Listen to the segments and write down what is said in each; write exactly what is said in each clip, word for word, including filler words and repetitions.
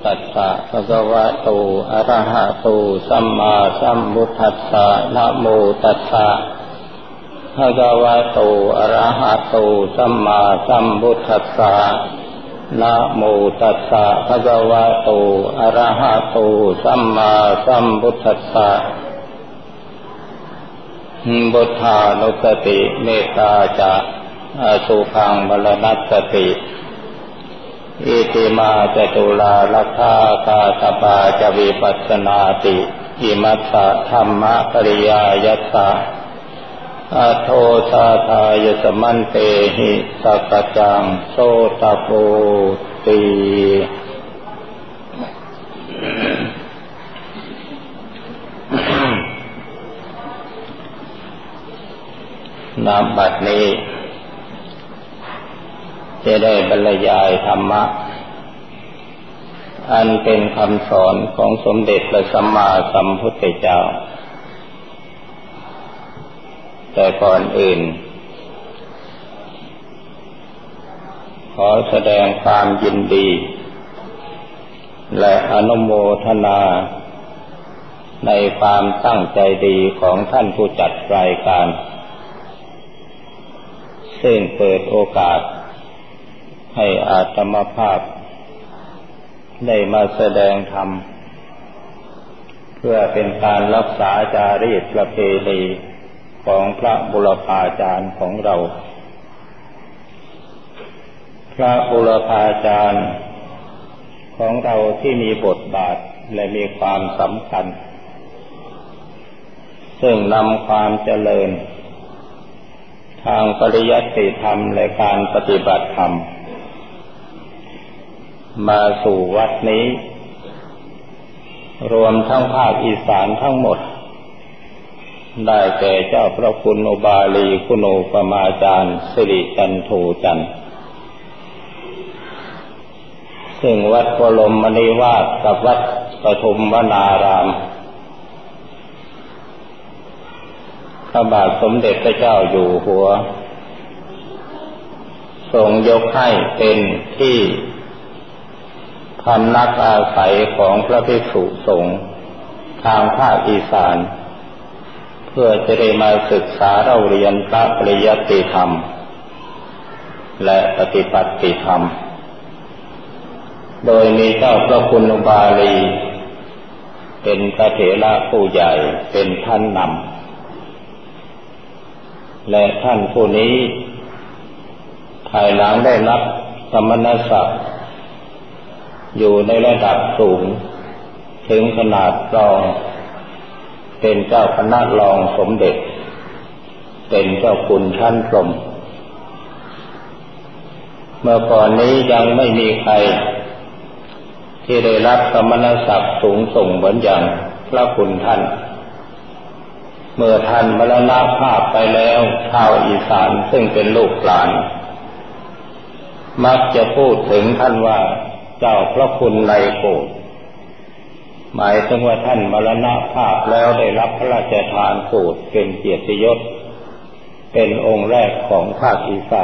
ตัสสะภะคะวะโตอะระหะโตสัมมาสัมพุทธัสสะนะโมตัสสะภะคะวะโตอะระหะโตสัมมาสัมพุทธัสสะนะโมตัสสะภะคะวะโตอะระหะโตสัมมาสัมพุทธัสสะพุทธานุสติเมตตาจะอสุขังมรณสติอิติมาจตุลาลัคขากาตปาจวิปัสสนาติอิมัสสะธัมมะปริยายัสสะอโทสาทายสมันเตหิสักจังโสตโพติณ บัดนี้จะได้บรรยายธรรมะอันเป็นคำสอนของสมเด็จพระสัมมาสัมพุทธเจ้าแต่ก่อนอื่นขอแสดงความยินดีและอนุโมทนาในความตั้งใจดีของท่านผู้จัดรายการซึ่งเปิดโอกาสให้อาตมาภาพได้มาแสดงธรรมเพื่อเป็นการรักษาจารีตประเพณีของพระบุรพาจารย์ของเราพระบุรพาจารย์ของเราที่มีบทบาทและมีความสำคัญซึ่งนำความเจริญทางปริยัติธรรมและการปฏิบัติธรรมมาสู่วัดนี้รวมทั้งภาคอีสานทั้งหมดได้แก่เจ้าพระคุณอุบาลีคุณูปมาจารย์สิริจันโทจันทร์ซึ่งวัดบรมมณีวาสกับวัดปฐุมวนารามพระบาทสมเด็จพระเจ้าอยู่หัวทรงยกให้เป็นที่พำนักอาศัยของพระภิกษุสงฆ์ทางภาคอีสานเพื่อจะได้มาศึกษาเราเรียนพระปริยัติธรรมและปฏิบัติธรรมโดยมีเจ้าพระคุณอุบาลีเป็นพระเถระผู้ใหญ่เป็นท่านนำและท่านผู้นี้ภายหลังได้รับสมณศักดิ์อยู่ในระดับสูงถึงขนาดรองเป็นเจ้าคณะรองสมเด็จเป็นเจ้าคุณชั้นพรหมเมื่อก่อนนี้ยังไม่มีใครที่ได้รับสมณศักดิ์สูงส่งเหมือนอย่างพระคุณท่านเมื่อท่านมรณภาพไปแล้วชาวอีสานซึ่งเป็นลูกหลานมักจะพูดถึงท่านว่าเจ้าพระคุณในโกฏหมายถึงว่าท่านมรณภาพแล้วได้รับพระราชทานโกฏเป็นเกียรติยศเป็นองค์แรกของภาคอีสาน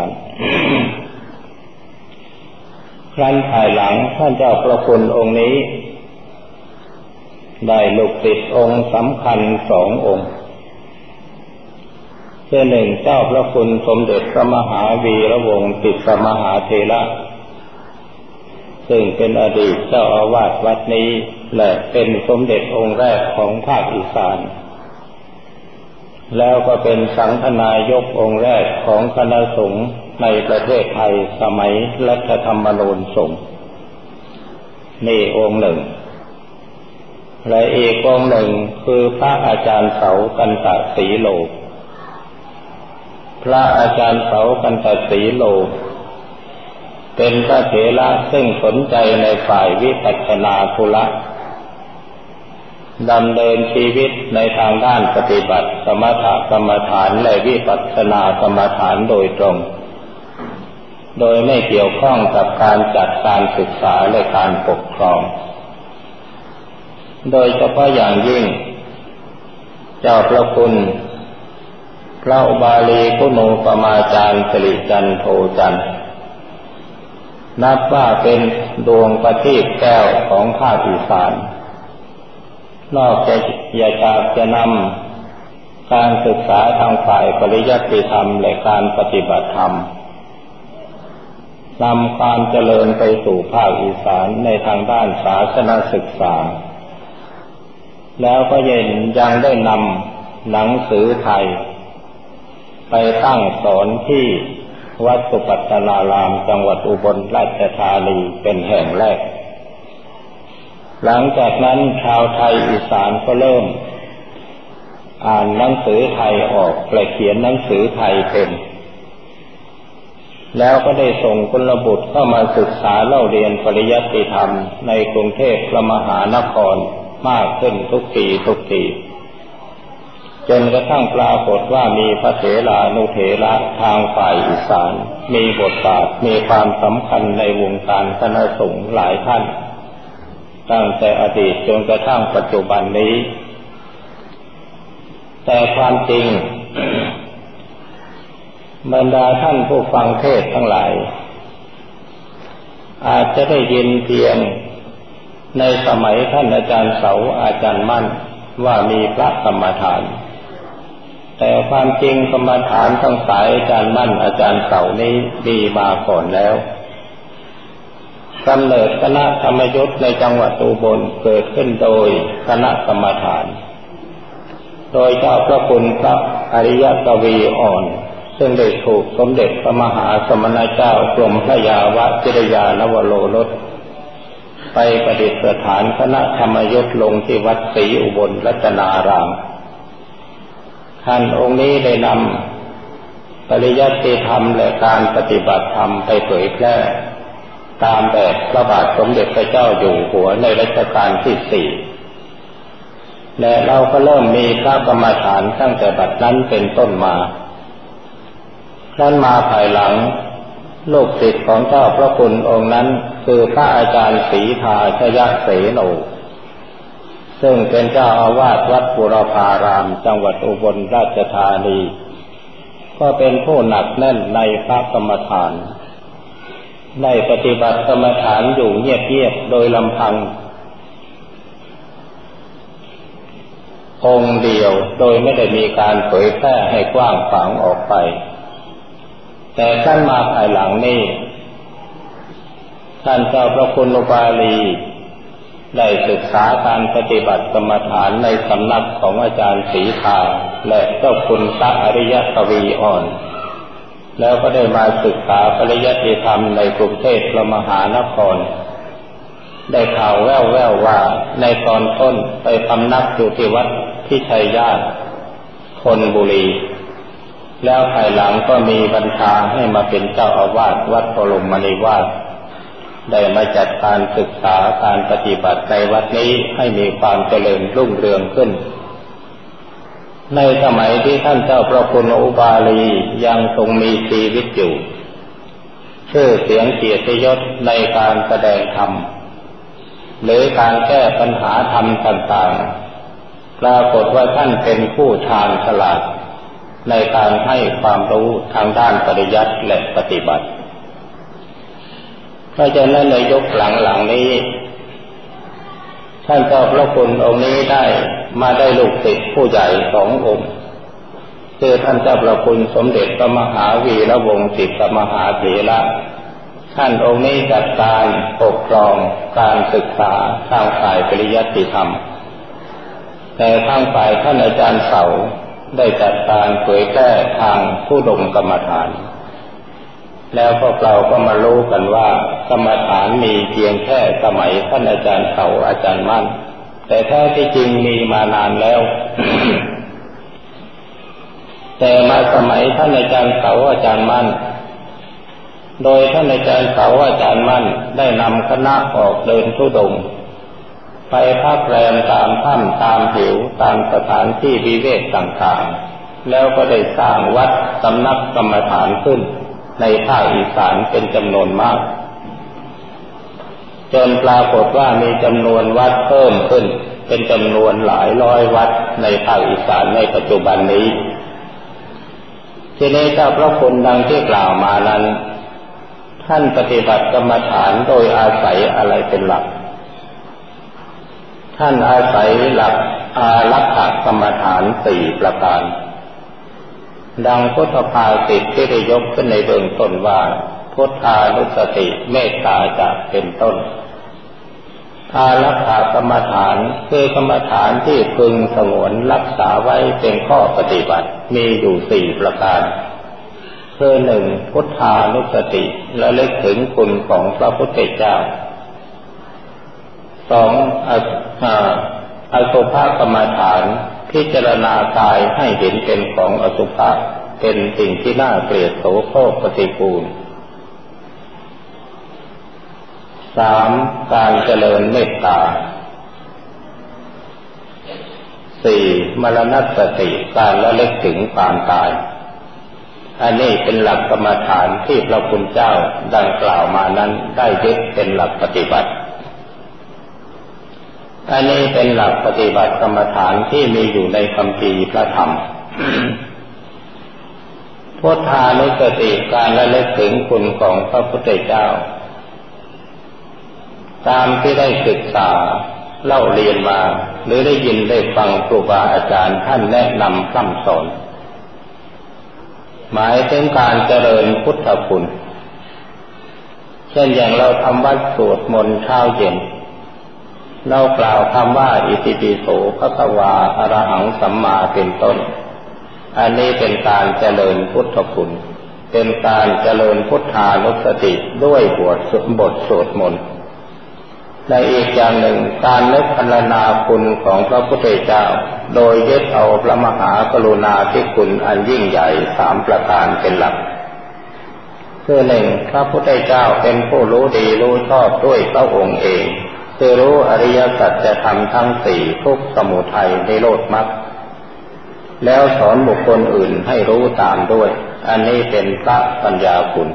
ครั้นภายหลังท่านเจ้าพระคุณองค์นี้ได้ลูกศิษย์องค์สำคัญสององค์คือหนึ่งเจ้าพระคุณสมเด็จพระมหาวีระวงศ์ติสมหาเถระซึ่งเป็นอดีตเจ้าอาวาสวัดนี้และเป็นสมเด็จองค์แรกของภาคอีสานแล้วก็เป็นสังฆนายกองค์แรกของคณะสงฆ์ในประเทศไทยสมัยรัฐธรรมนูญสงฆ์นี่องค์หนึ่งและอีกองค์หนึ่งคือพระอาจารย์เสากันตศรีโลพระอาจารย์เสากันตศรีโลเป็นพระเถระซึ่งสนใจในฝ่ายวิปัสสนาธุระดำเนินชีวิตในทางด้านปฏิบัติสมถกรรมฐานและวิปัสสนากรรมฐานโดยตรงโดยไม่เกี่ยวข้องกับการจัดการศึกษาและการปกครองโดยเฉพาะอย่างยิ่งเจ้าพระคุณพระอุบาลีคุณูปมาจารย์สิริจันโทจันทร์นับว่าเป็นดวงประทีปแก้วของภาคอีสานนอกจากจากจะนำการศึกษาทางฝ่ายปริยัติธรรมและการปฏิบัติธรรมนำความเจริญไปสู่ภาคอีสานในทางด้านศาสนศึกษาแล้วก็ยังยังได้นำหนังสือไทยไปตั้งสอนที่วัดสุปัตตนารามจังหวัดอุบลราชธานีเป็นแห่งแรกหลังจากนั้นชาวไทยอีสานก็เริ่มอ่านหนังสือไทยออกและเขียนหนังสือไทยเป็นแล้วก็ได้ส่งกุลบุตรเข้ามาศึกษาเล่าเรียนปริยัติธรรมในกรุงเทพพระมหานครมากขึ้นทุกปีทุกปีจนกระทั่งปรากฏว่ามีพระเถรานุเถระทางฝ่ายอีสานมีบทบาทมีความสำคัญในวงการคณะสงฆ์หลายท่านตั้งแต่อดีตจนกระทั่งปัจจุบันนี้แต่ความจริง บรรดาท่านผู้ฟังเทศน์ทั้งหลายอาจจะได้ยินเพียงในสมัยท่านอาจารย์เสาอาจารย์มั่นว่ามีพระกรรมฐานแต่ความจริงกรรมฐานทั้งสายอาจารย์มั่นอาจารย์เสานี้มีมาก่อนแล้วกำเนิดคณะธรรมยุทธ์ในจังหวัดอุบลเกิดขึ้นโดยคณะกรรมฐานโดยเจ้าพระคุณพระอริยกวีอ่อนซึ่งได้ถูกสมเด็จพระมหาสมณเจ้ากรมพระยาวชิรยานวโรรสไปประดิษฐานคณะธรรมยุทธ์ลงที่วัดศรีอุบลรัตนารามท่านองค์นี้ได้นำปริยัติธรรมและการปฏิบัติธรรมไปเผยแพร่ตามแบบพระบาทสมเด็จพระเจ้าอยู่หัวในรัชกาลที่สี่และเราก็เริ่มมีพระกรรมฐานตั้งแต่บัดนั้นเป็นต้นมาครั้นมาภายหลังลูกศิษย์ของเจ้าพระคุณองค์นั้นคือพระอาจารย์ศรีทาชยเสโนซึ่งเป็นเจ้าอาวาสวัดบุรพารามจังหวัดอุบลราชธานีก็เป็นผู้หนักแน่นในพระกรรมฐานได้ปฏิบัติกรรมฐานอยู่เงียบๆโดยลำพังองค์เดียวโดยไม่ได้มีการเผยแพร่ให้กว้างขวางออกไปแต่ท่านมาภายหลังนี้ท่านเจ้าพระคุณอุบาลีได้ศึกษาการปฏิบัติกรรมฐานในสำนักของอาจารย์ศรีทาและเจ้าคุณพระอริยกวีอ่อนแล้วก็ได้มาศึกษาปริยัติธรรมในกรุงเทพพระมหานครได้ข่าวแว่วๆว่าในตอนต้นไปพำนักอยู่ที่วัดพิชัยญาติธนบุรีแล้วภายหลังก็มีบัญชาให้มาเป็นเจ้าอาวาสวัดพรหมนิวาสได้มาจัดการศึกษาการปฏิบัติในวัดนี้ให้มีความเจริญรุ่งเรืองขึ้นในสมัยที่ท่านเจ้าพระคุณอุบาลียังทรงมีชีวิตอยู่ชื่อเสียงเกียรติยศในการแสดงธรรมหรือการแก้ปัญหาธรรมต่างๆปรากฏว่าท่านเป็นผู้ชาญฉลาดในการให้ความรู้ทางด้านปริยัติและปฏิบัติเพราะฉะนั้นในยุคหลังๆนี้ท่านเจ้าพระคุณองค์นี้ได้มาได้ลูกศิษย์ผู้ใหญ่สององค์คือท่านเจ้าพระคุณสมเด็จพระมหาวีระวงศ์ศิษย์มหาเถระท่านองค์นี้จัดการปกครองการศึกษาทางฝ่ายปริยัติธรรมแต่ทางฝ่ายท่านอาจารย์เสาได้จัดการเผยแพร่ทางธุดงค์กรรมฐานแล้วพวกเราก็มารู้กันว่ากรรมฐานมีเพียงแค่สมัยท่านอาจารย์เสาอาจารย์มั่นแต่แท้ที่จริงมีมานานแล้ว แต่มาสมัยท่านอาจารย์เสาอาจารย์มั่นโดยท่านอาจารย์เสาอาจารย์มั่นได้นำคณะออกเดินธุดงค์ไปพักแรมตามถ้ำตามเหวตามสถานที่วิเวกต่างๆแล้วก็ได้สร้างวัดสำนักกรรมฐานขึ้นในภาคอีสานเป็นจำนวนมากจนปรากฏว่ามีจำนวนวัดเพิ่มขึ้นเป็นจำนวนหลายร้อยวัดในภาคอีสานในปัจจุบันนี้ทีนี้เจ้าพระคุณดังที่กล่าวมานั้นทท่านปฏิบัติกรรมฐานโดยอาศัยอะไรเป็นหลักท่านอาศัยหลักอารักขกรรมฐานสี่ประการดังพุทธภาษิตที่ได้ยกขึ้นในเบื้องต้นว่าพุทธานุสติเมตตาจะเป็นต้นอารักขกรรมฐานคือกรรมฐานที่พึงสงวนรักษาไว้เป็นข้อปฏิบัติมีอยู่สี่ประการคือหนึ่งพุทธานุสติระลึกถึงคุณของพระพุทธเจ้าสองอสุภกรรมฐานพิจารณากายให้เห็นเป็นของอสุภะเป็นสิ่งที่น่าเกลียดโสโครกปฏิกูลสามการเจริญเมตตาสี่มรณสติการระลึกถึงความตายอันนี้เป็นหลักกรรมฐานที่พระพุทธเจ้าดังกล่าวมานั้นได้ยึดเป็นหลักปฏิบัติอันนี้เป็นหลักปฏิบัติกรรมฐานที่มีอยู่ในคัมภีร์พระธรรม พุทธานุสติการระลึกถึงคุณของพระพุทธเจ้าตามที่ได้ศึกษาเล่าเรียนมาหรือได้ยินได้ฟังครูบาอาจารย์ท่านแนะนำพร่ำสอนหมายถึงการเจริญพุทธคุณเช่นอย่างเราทำวัดสวดมนต์เช้าเย็นเรากล่าวคำว่าอิติปิโสภะคะวาอะระหังสัมมาเป็นต้นอันนี้เป็นการเจริญพุทธคุณเป็นการเจริญพุทธานุสติด้วยบทบทสวดมนต์และอีกอย่างหนึ่งการนึกพรรณนาคุณของพระพุทธเจ้าโดยยึดเอาพระมหากรุณาธิคุณอันยิ่งใหญ่สามประการเป็นหลักคือหนึ่งพระพุทธเจ้าเป็นผู้รู้ดีรู้ชอบด้วยพระองค์เองคือรู้อริยสัจธรรมทั้งสี่ทุกข์สมุทัยนิโรธมรรคแล้วสอนบุคคลอื่นให้รู้ตามด้วยอันนี้เป็นพระปัญญาคุณ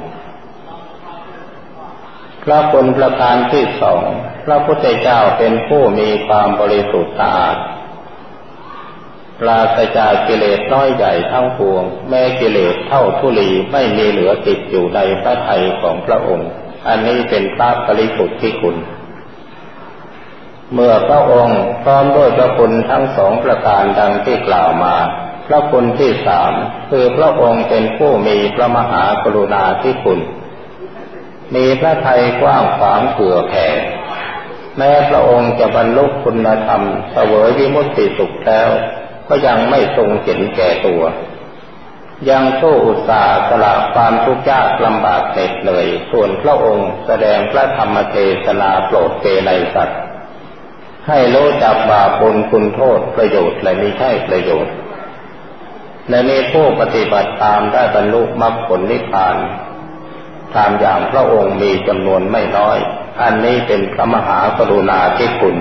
พระคุณประการที่สองพระพุทธเจ้าเป็นผู้มีความบริสุทธิ์สะอาดปราศจากกิเลสน้อยใหญ่ทั้งปวงแม้กิเลสเท่าธุลีไม่มีเหลือติดอยู่ในพระทัยของพระองค์อันนี้เป็นพระบริสุทธิคุณเมื่อพระองค์พร้อมด้วยพระคุณทั้งสองประการดังที่กล่าวมาพระคุณที่สามคือพระองค์เป็นผู้มีพระมหากรุณาธิคุณมีพระทัยกว้างขวางเผื่อแผ่แม้พระองค์จะบรรลุคุณธรรมเสวยวิมุตติสุขแล้วก็ยังไม่ทรงเห็นแก่ตัวยังสู้อุตสาห์สละความทุกข์ยากลำบากเหน็ดเหนื่อยส่วนพระองค์แสดงพระธรรมเทศนาโปรดเปรไนสัตว์ให้รู้จักบาปบุญคุณโทษประโยชน์และมิใช่ประโยชน์และมีผู้ปฏิบัติตามได้บรรลุมรรคผลนิพพานตามอย่างพระองค์มีจำนวนไม่น้อยอันนี้เป็นพระมหากรุณาธิคุณ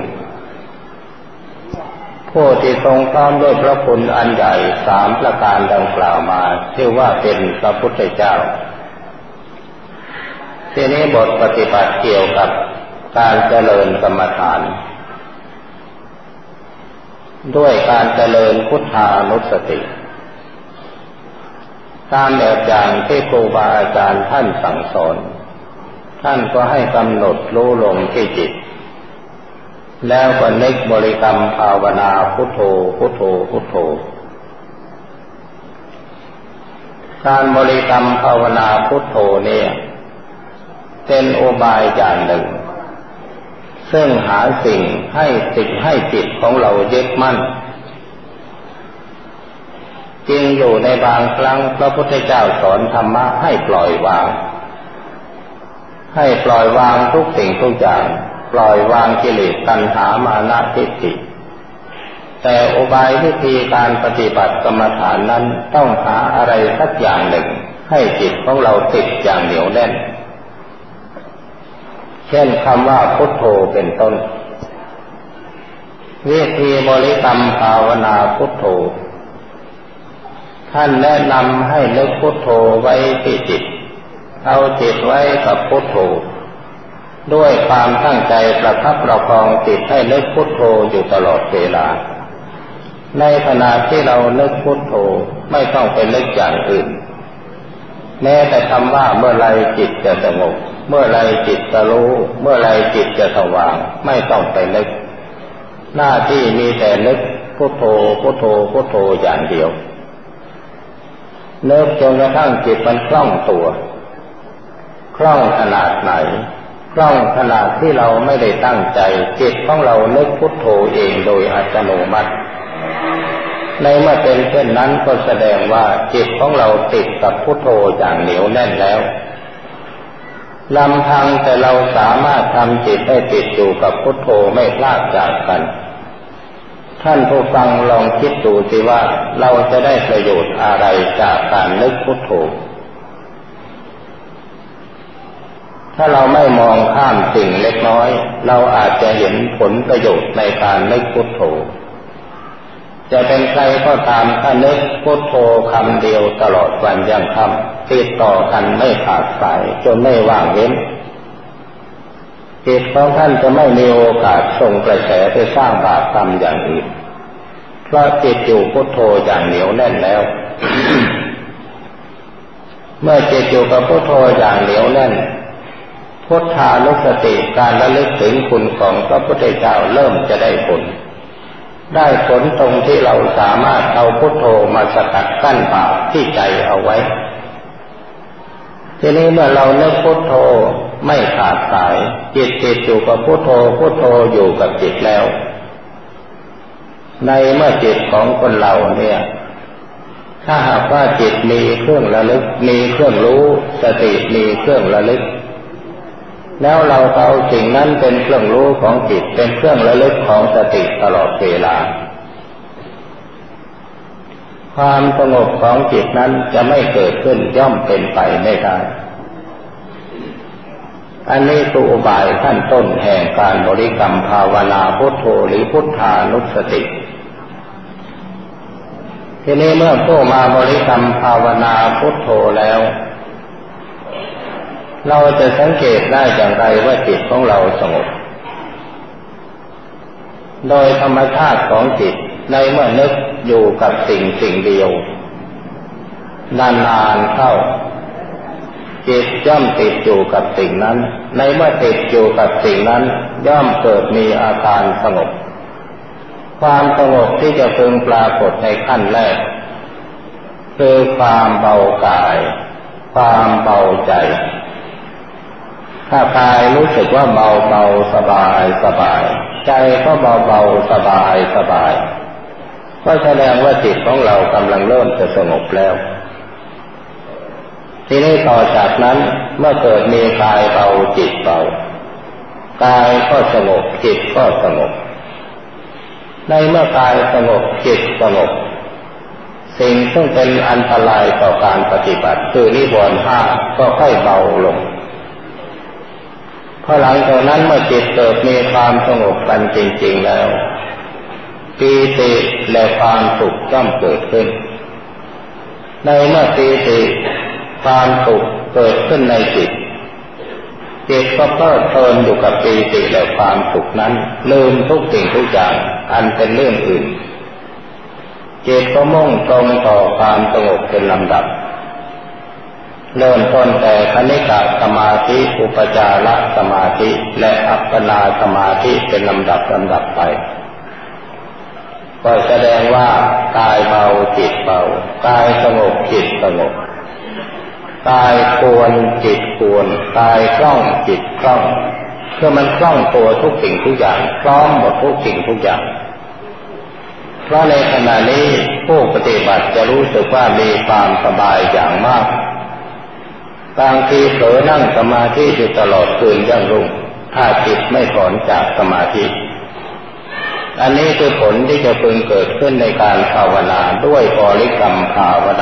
ผู้ที่ทรงพร้อมด้วยพระคุณอันใหญ่สามประการดังกล่าวมาชื่อว่าเป็นพระพุทธเจ้าทีนี้บทปฏิบัติเกี่ยวกับการเจริญกรรมฐานด้วยการเจริญพุทธานุสติตามแบบอย่างที่ครูบาอาจารย์ท่านสั่งสอนท่านก็ให้กำหนดรู้ลงที่จิตแล้วก็นึกบริกรรมภาวนาพุทโธพุทโธพุทโธการบริกรรมภาวนาพุทโธเนี่ยเป็นอุบายอย่างหนึ่งซึ่งหาสิ่งให้ติดให้จิตของเรายึดมั่นจริงอยู่ในบางครั้งพระพุทธเจ้าสอนธรรมะให้ปล่อยวางให้ปล่อยวางทุกสิ่งทุกอย่างปล่อยวางกิเลสตัณหามานะทิฏฐิแต่อุบายวิธีการปฏิบัติกรรมฐานนั้นต้องหาอะไรสักอย่างหนึ่งให้จิตของเราติดอย่างเหนียวแน่นเช่นคำว่าพุทโธเป็นต้นวิธีบริกรรมภาวนาพุทโธท่านแนะนำให้นึกพุทโธไว้ที่จิตเอาจิตไว้กับพุทโธด้วยความตั้งใจประคับประคองจิตให้นึกพุทโธอยู่ตลอดเวลาในขณะที่เรานึกพุทโธไม่ต้องไปนึกอย่างอื่นแม้แต่คำว่าเมื่อไรจิตจะสงบเมื่อไรจิตจะรู้เมื่อไรจิตจะสว่างไม่ต้องไปนึกหน้าที่มีแต่นึกพุทโธพุทโธพุทโธอย่างเดียวนึกจนกระทั่งจิตมันคล่องตัวคล่องขนาดไหนคล่องขนาดที่เราไม่ได้ตั้งใจจิตของเรานึกพุทโธเองโดยอัตโนมัติในเมื่อเป็นเช่นนั้นก็แสดงว่าจิตของเราติดกับพุทโธอย่างเหนียวแน่นแล้วลำพังแต่เราสามารถทำจิตให้ติดอยู่กับพุทโธไม่พลาดจากกันท่านผู้ฟังลองคิดดูสิว่าเราจะได้ประโยชน์อะไรจากการนึกพุทโธถ้าเราไม่มองข้ามสิ่งเล็กน้อยเราอาจจะเห็นผลประโยชน์ในการนึกพุทโธจะเป็นใครก็ตามถ้านึกพุทโธคำเดียวตลอดวันยังค่ำติดต่อกันไม่ขาดสายจนไม่ว่างเว้นจิตของท่านจะไม่มีโอกาสส่งกระแสไปสร้างบาปกรรมอย่างอื่นเพราะจิตอยู่พุทโธอย่างเหนียวแน่นแล้ว เมื่อจิตอยู่กับพุทโธอย่างเหนียวแน่นพุทธานุสติการระลึกถึงคุณของพระพุทธเจ้าเริ่มจะได้ผลได้ผลตรงที่เราสามารถเอาพุทโธมาสกัดกั้นบาปที่ใจเอาไว้ทีนี้เมื่อเรานึกพุทโธไม่ขาดสายจิตติดอยู่กับพุทโธพุทโธอยู่กับจิตแล้วในเมื่อจิตของคนเราเนี่ยถ้าหากว่าจิตมีเครื่องระลึกมีเครื่องรู้สติมีเครื่องระลึกแล้วเราเอาสิ่งนั้นเป็นเครื่องรู้ของจิตเป็นเครื่องระลึกของสติตลอดเวลาความสงบของจิตนั้นจะไม่เกิดขึ้นย่อมเป็นไปไม่ได้อันนี้คืออุบายขั้นต้นแห่งการบริกรรมภาวนาพุทโธหรือพุทธานุสติทีนี้เมื่อผู้มาบริกรรมภาวนาพุทโธแล้วเราจะสังเกตได้อย่างไรว่าจิตของเราสงบโดยธรรมชาติของจิตในเมื่อนึกอยู่กับสิ่งสิ่งเดียวนานๆเข้าจิตย่อมติดอยู่กับสิ่งนั้นในเมื่อติดอยู่กับสิ่งนั้นย่อมเกิดมีอาการสงบความสงบที่จะพึงปรากฏในขั้นแรกคือความเบากายความเบาใจถ้ากายรู้สึกว่าเบาเบาสบายสบายใจก็เบาเบาสบายสบายก็แสดงว่าจิตของเรากำลังเริ่มจะสงบแล้วทีนี้ต่อจากนั้นเมื่อเกิดมีกายเบาจิตเบากายก็สงบจิตก็สงบในเมื่อกายสงบจิตสงบสิ่งซึ่งเป็นอันตรายต่อการปฏิบัติคือนิวรณ์ห้าก็ค่อยเบาลงพอหลังจากนั้นเมื่อจิตเกิดมีความสงบกันจริงๆแล้วปีติและความสุขย่อมเกิดขึ้นในเมื่อปีติความสุขเกิดขึ้นในจิตจิตก็เพลิดเพลินอยู่กับปีติและความสุขนั้นลืมทุกสิ่งทุกอย่างอันเป็นเรื่องอื่นจิตก็มุ่งตรงต่อความสงบเป็นลำดับเริ่มต้นแต่คณิกะสมาธิอุปจารสมาธิและอัปปนาสมาธิเป็นลำดับลำดับไปก็แสดงว่ากายเบาจิตเบากายสงบจิตสงบกายควรจิตควรกายคล่องจิตคล่องคือมันคล่องตัวทุกสิ่งทุกอย่างพร้อมหมดทุกสิ่งทุกอย่างเพราะในขณะนี้ผู้ปฏิบัติจะรู้สึกว่ามีความสบายอย่างมากบางทีเผลอนั่งสมาธิอยู่ตลอดคืนยั่งรุ่งถ้าจิตไม่ถอนจากสมาธิอันนี้คือผลที่จะพึงเกิดขึ้นในการภาวนาด้วยบริกรรมภาวนา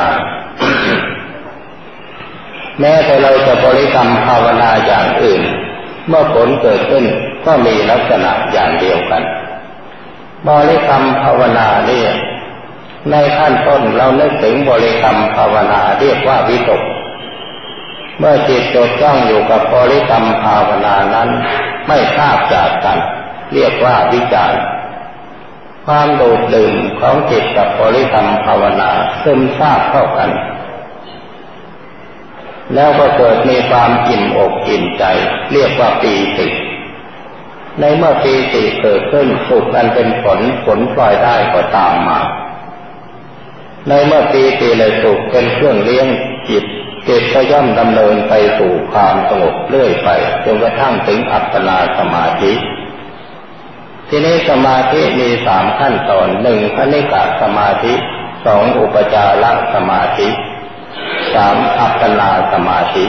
แม้แต่เราจะบริกรรมภาวนาอย่างอื่นเมื่อผลเกิดขึ้นก็มีลักษณะอย่างเดียวกันบริกรรมภาวนาเนี่ยในขั้นต้นเรานึกถึงบริกรรมภาวนาเรียกว่าวิตกเมื่อจิตจดจ้องอยู่กับบริกรรมภาวนานั้นไม่พลาดจากกันเรียกว่าวิจารความโดดดื่มของจิตกับบริกรรมภาวนาซึมซาบเข้ากันแล้วก็เกิดมีความอิ่มอกอิ่มใจเรียกว่าปีติในเมื่อปีติเกิดขึ้นสุขอันเป็นผลผลพลอยได้ก็ตามมาในเมื่อปีติและสุขเป็นเครื่องเลี้ยงจิตจิตก็ย่อมดำเนินไปสู่ความสงบเรื่อยไปจนกระทั่งถึงอัปปนาสมาธิทีนี้สมาธิมีสามขั้นตอนหนึ่งคณิกะสมาธิสองอุปจารสมาธิสามอัปปนาสมาธิ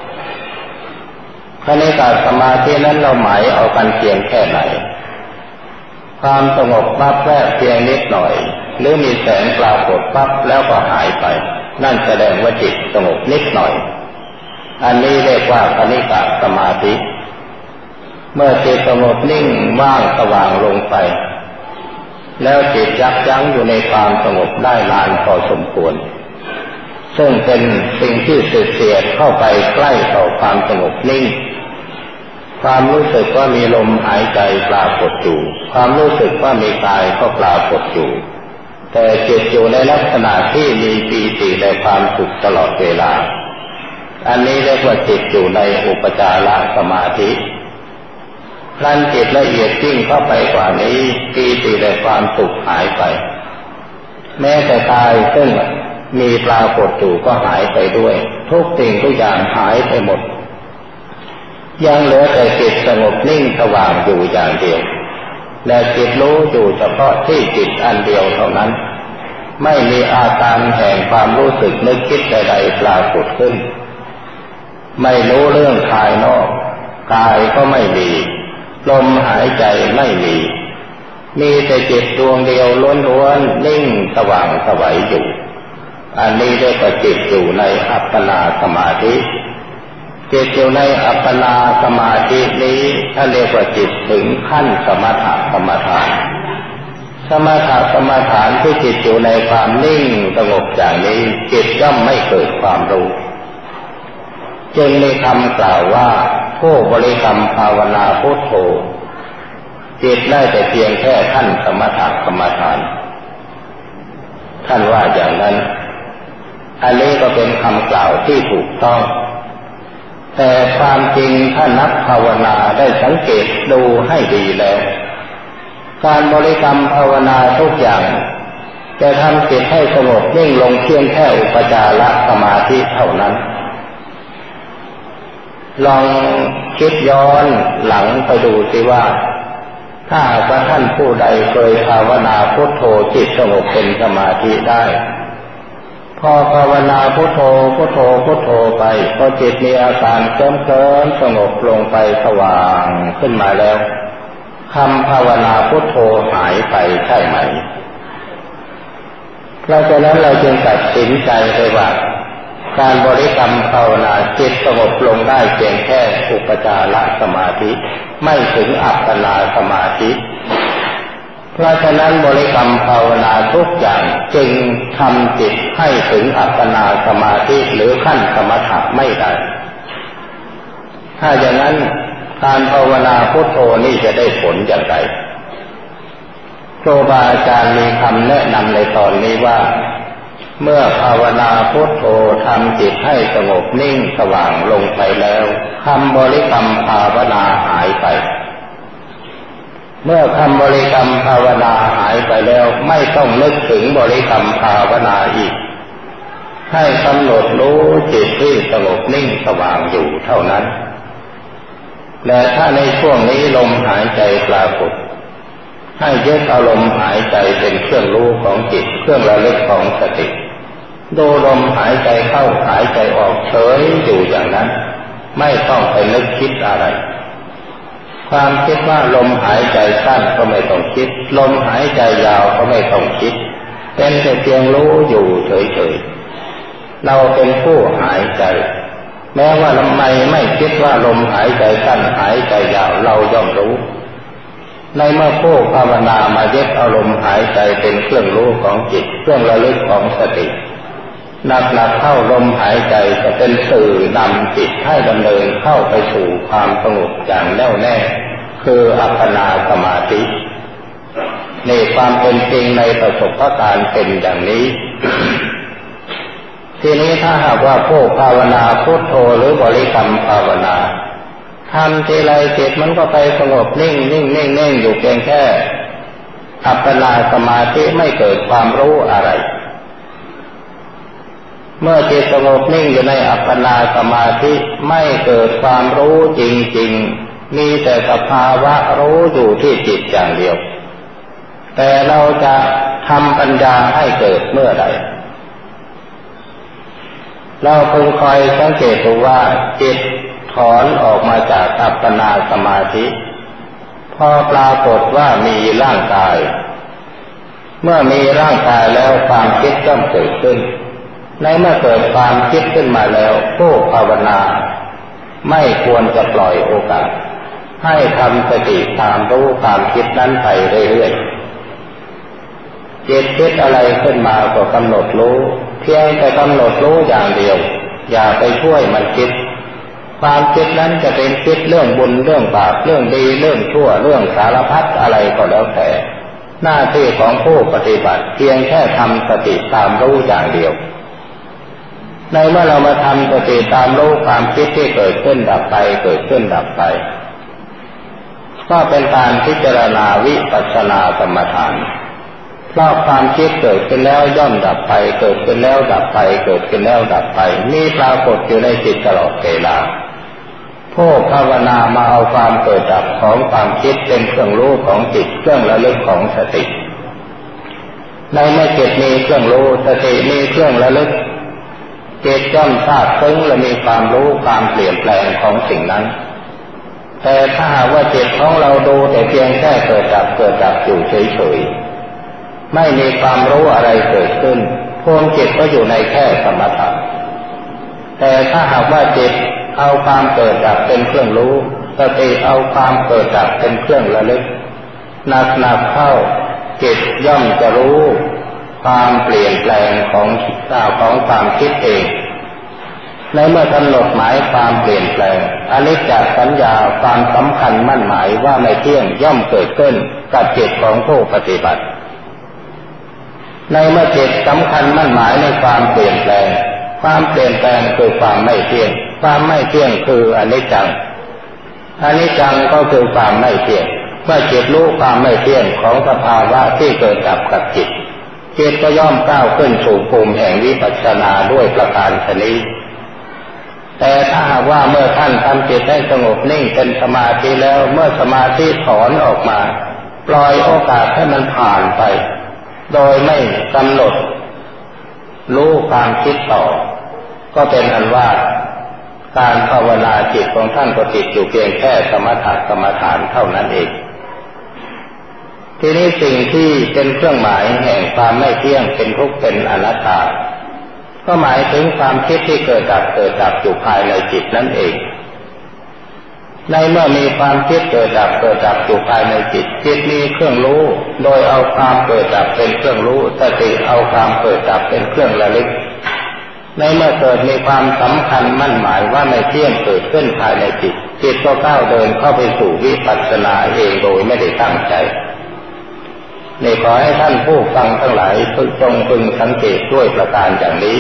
คณิกะสมาธินั้นเราหมายเอากันเพียงแค่ไหนความสงบปั๊บแรกเพียงนิดหน่อยหรือมีแสงปรากฏปั๊บแล้วก็หายไปนั่นแสดงว่าจิตสงบนิดหน่อยอันนี้เรียกว่าคณิกะสมาธิเมื่อจิตสงบนิ่งว่างสว่างลงไปแล้วจิตยับยั้งอยู่ในความสงบได้นานพอสมควรซึ่งเป็นสิ่งที่สืบเสียดเข้าไปใกล้ต่อความสงบนิ่งความรู้สึกว่ามีลมหายใจปรากฏอยู่ความรู้สึกว่ามีกายก็ปรากฏอยู่แต่จิตอยู่ในลักษณะที่มีปีติและความสุขตลอดเวลาอันนี้เรียกว่าจิตอยู่ในอุปจารสมาธิขั้นจิตละเอียดยิ่งเข้าไปกว่านี้ปีติและความสุขหายไปแม้แต่กายซึ่งมีปรากฏอยู่ก็หายไปด้วยทุกสิ่งทุกอย่างหายไปหมดยังเหลือแต่จิตสงบนิ่งสว่างอยู่อย่างเดียวและจิตรู้อยู่เฉพาะที่จิตอันเดียวเท่านั้นไม่มีอาการแห่งความรู้สึกนึกคิดใดๆปรากฏขึ้นไม่รู้เรื่องภายนอกกายก็ไม่มีลมหายใจไม่มีมีแต่จิตดวงเดียวล้วนๆนิ่งสว่างไสวอยู่อันนี้เรียกว่าจิตอยู่ในอัปปนาสมาธิจิตอยู่ในอัปปนาสมาธินี้ถ้าเรียกว่าจิตถึงขั้นสมถะกรรมฐานสมถะกรรมฐานที่จิตอยู่ในความนิ่งสงบอย่างนี้จิตย่อมไม่เกิดความรู้จึงมีคำกล่าวว่าผู้บริกรรมภาวนาพุทโธจิตได้แต่เพียงแค่ขั้นสมถะกรรมฐานท่านว่าอย่างนั้นอันนี้ก็เป็นคำกล่าวที่ถูกต้องแต่ความจริงถ้านักภาวนาได้สังเกตดูให้ดีแล้วการบริกรรมภาวนาทุกอย่างจะทำจิตให้สงบนิ่งลงเพียงแค่อุปจารสมาธิเท่านั้นลองคิดย้อนหลังไปดูสิว่าถ้าหากว่าท่านผู้ใดเคยภาวนาพุทโธจิตสงบเป็นสมาธิได้พอภาวนาพุทโธพุทโธพุทโธไปพอจิตมีอาการเคลิ้มเคลิ้มสงบลงไปสว่างขึ้นมาแล้วคำภาวนาพุทโธหายไปใช่ไหมเพราะฉะนั้นเราจึงตัดสินใจเลยว่าการบริกรรมภาวนาจิตสงบลงได้เพียงแค่อุปจารสมาธิไม่ถึงอัปปนาสมาธิเพราะฉะนั้นบริกรรมภาวนาทุกอย่างจึงทำจิตให้ถึงอัปปนาสมาธิหรือขั้นสมถะไม่ได้ถ้าอย่างนั้นการภาวนาพุทโธนี่จะได้ผลอย่างไรครูบาอาจารย์มีคำแนะนำในตอนนี้ว่าเมื่อภาวนาพุทโธทำจิตให้สงบนิ่งสว่างลงไปแล้วคำบริกรรมภาวนาหายไปเมื่อคำบริกรรมภาวนาหายไปแล้วไม่ต้องนึกถึงบริกรรมภาวนาอีกให้กำหนดรู้จิตที่สงบนิ่งสว่างอยู่เท่านั้นและถ้าในช่วงนี้ลมหายใจปรากฏให้ยึดเอาลมหายใจเป็นเครื่องรู้ของจิตเครื่องระลึกของสติดูลมหายใจเข้าหายใจออกเฉยอยู่อย่างนั้นไม่ต้องไปนึกคิดอะไรความคิดว่าลมหายใจสั้นก็ไม่ต้องคิดลมหายใจยาวก็ไม่ต้องคิดเป็นแต่เพียงรู้อยู่เฉยๆเราเป็นผู้หายใจแม้ว่าทำไมไม่คิดว่าลมหายใจสั้นหายใจยาวเราย่อมรู้ในเมื่อผู้ภาวนามายึดเอาลมหายใจเป็นเครื่องรู้ของจิตเครื่องระลึกของสติหนักๆเข้าลมหายใจจะเป็นสื่อนำจิตให้ดำเนินเข้าไปสู่ความสงบอย่างแน่วแน่คืออัปปนาสมาธิในความเป็นจริงในประสบการณ์เป็นอย่างนี้ ฉทีนี้ถ้าหากว่าผู้ภาวนาพุทโธหรือบริกรรมภาวนาทำทีไรจิตมันก็ไปสงบนิ่งนิ่งนิ่งนิ่งอยู่เพียงแค่อัปปนาสมาธิไม่เกิดความรู้อะไรเมื่อจิตสงบนิ่งอยู่ในอัปปนาสมาธิไม่เกิดความรู้จริงๆมีแต่สภาวะรู้อยู่ที่จิตอย่างเดียวแต่เราจะทำปัญญาให้เกิดเมื่อใดเราพึงคอยสังเกตดูว่าจิตถอนออกมาจากอัปปนาสมาธิพอปรากฏว่ามีร่างกายเมื่อมีร่างกายแล้วความคิดก็เกิดขึ้นในเมื่อเกิดความคิดขึ้นมาแล้วผู้ภาวนาไม่ควรจะปล่อยโอกาสให้ทำสติตามรู้ความคิดนั้นไปเรื่อยๆจิตคิดอะไรขึ้นมาก็กำหนดรู้เพียงแต่กำหนดรู้อย่างเดียวอย่าไปช่วยมันคิดความคิดนั้นจะเป็นคิดเรื่องบุญเรื่องบาปเรื่องดีเรื่องชั่วเรื่องสารพัดอะไรก็แล้วแต่หน้าที่ของผู้ปฏิบัติเพียงแค่ทำสติตามรู้อย่างเดียวในเมื่อเรามาทำสติตามรู้ความคิดที่เกิดขึ้นดับไปเกิดขึ้นดับไปก็เป็นการพิจารณาวิปัสสนากรรมฐานเพราะความคิดเกิดขึ้นแล้วย่อมดับไปเกิดขึ้นแล้วดับไปเกิดขึ้นแล้วดับไปมีปรากฏอยู่ในจิตตลอดเวลาผู้ภาวนามาเอาความเกิดดับของความคิดเป็นเครื่องรู้ของจิตเครื่องระลึกของสติในเมื่อจิตมีเครื่องรู้สติมีเครื่องระลึกจิตย่อมทราบซึ้งและมีความรู้ความเปลี่ยนแปลงของสิ่งนั้นแต่ถ้าหากว่าจิตของเราดูแต่เพียงแค่เกิดดับเกิดดับอยู่เฉยๆไม่มีความรู้อะไรเกิดขึ้นพวงจิตก็อยู่ในแค่สมถะแต่ถ้าหากว่าจิตเอาความเกิดดับเป็นเครื่องรู้สติเอาความเกิดดับเป็นเครื่องระลึกหนักๆเข้าจิตย่อมจะรู้ความเปลี่ยนแปลงของจิตของความคิดเองในเมื่อกำหนดหมายความเปลี่ยนแปลงอนิจจสัญญาความสำคัญมั่นหมายว่าไม่เที่ยงย่อมเกิดขึ้นกับจิตของผู้ปฏิบัติในเมื่อจิตสำคัญมั่นหมายในความเปลี่ยนแปลงความเปลี่ยนแปลงคือความไม่เที่ยงความไม่เที่ยงคืออนิจจังอนิจจังก็คือความไม่เที่ยงเมื่อจิตรู้ความไม่เที่ยงของสภาวะที่เกิดดับกับจิตจิตก็ย่อมก้าวขึ้นสู่ภูมิแห่งวิปัสสนาด้วยประการฉะนี้แต่ถ้าหากว่าเมื่อท่านทำจิตให้สงบนิ่งเป็นสมาธิแล้วเมื่อสมาธิถอนออกมาปล่อยโอกาสให้มันผ่านไปโดยไม่กำหนดรู้ความคิดต่อก็เป็นอันว่าการภาวนาจิตของท่านก็ติดอยู่เพียงแค่สมถะกรรมฐานเท่านั้นเองทีนี้สิ่งที่เป็นเครื่องหมายแห่งความไม่เที่ยงเป็นทุกข์เป็นอนัตตาก็หมายถึงความคิดที่เกิดดับเกิดดับอยู่ภายในจิตนั่นเองในเมื่อมีความคิดเกิดดับเกิดดับอยู่ภายในจิตจิตมีเครื่องรู้โดยเอาความเกิดดับเป็นเครื่องรู้สติเอาความเกิดดับเป็นเครื่องระลึกในเมื่อเกิดมีความสำคัญมั่นหมายว่าไม่เที่ยงเกิดขึ้นภายในจิตจิตก็ก้าวเดินเข้าไปสู่วิปัสสนาเองโดยไม่ได้ตั้งใจนี่ขอให้ท่านผู้ฟังทั้งหลายพึงจงพึงสังเกตด้วยประการอย่างนี้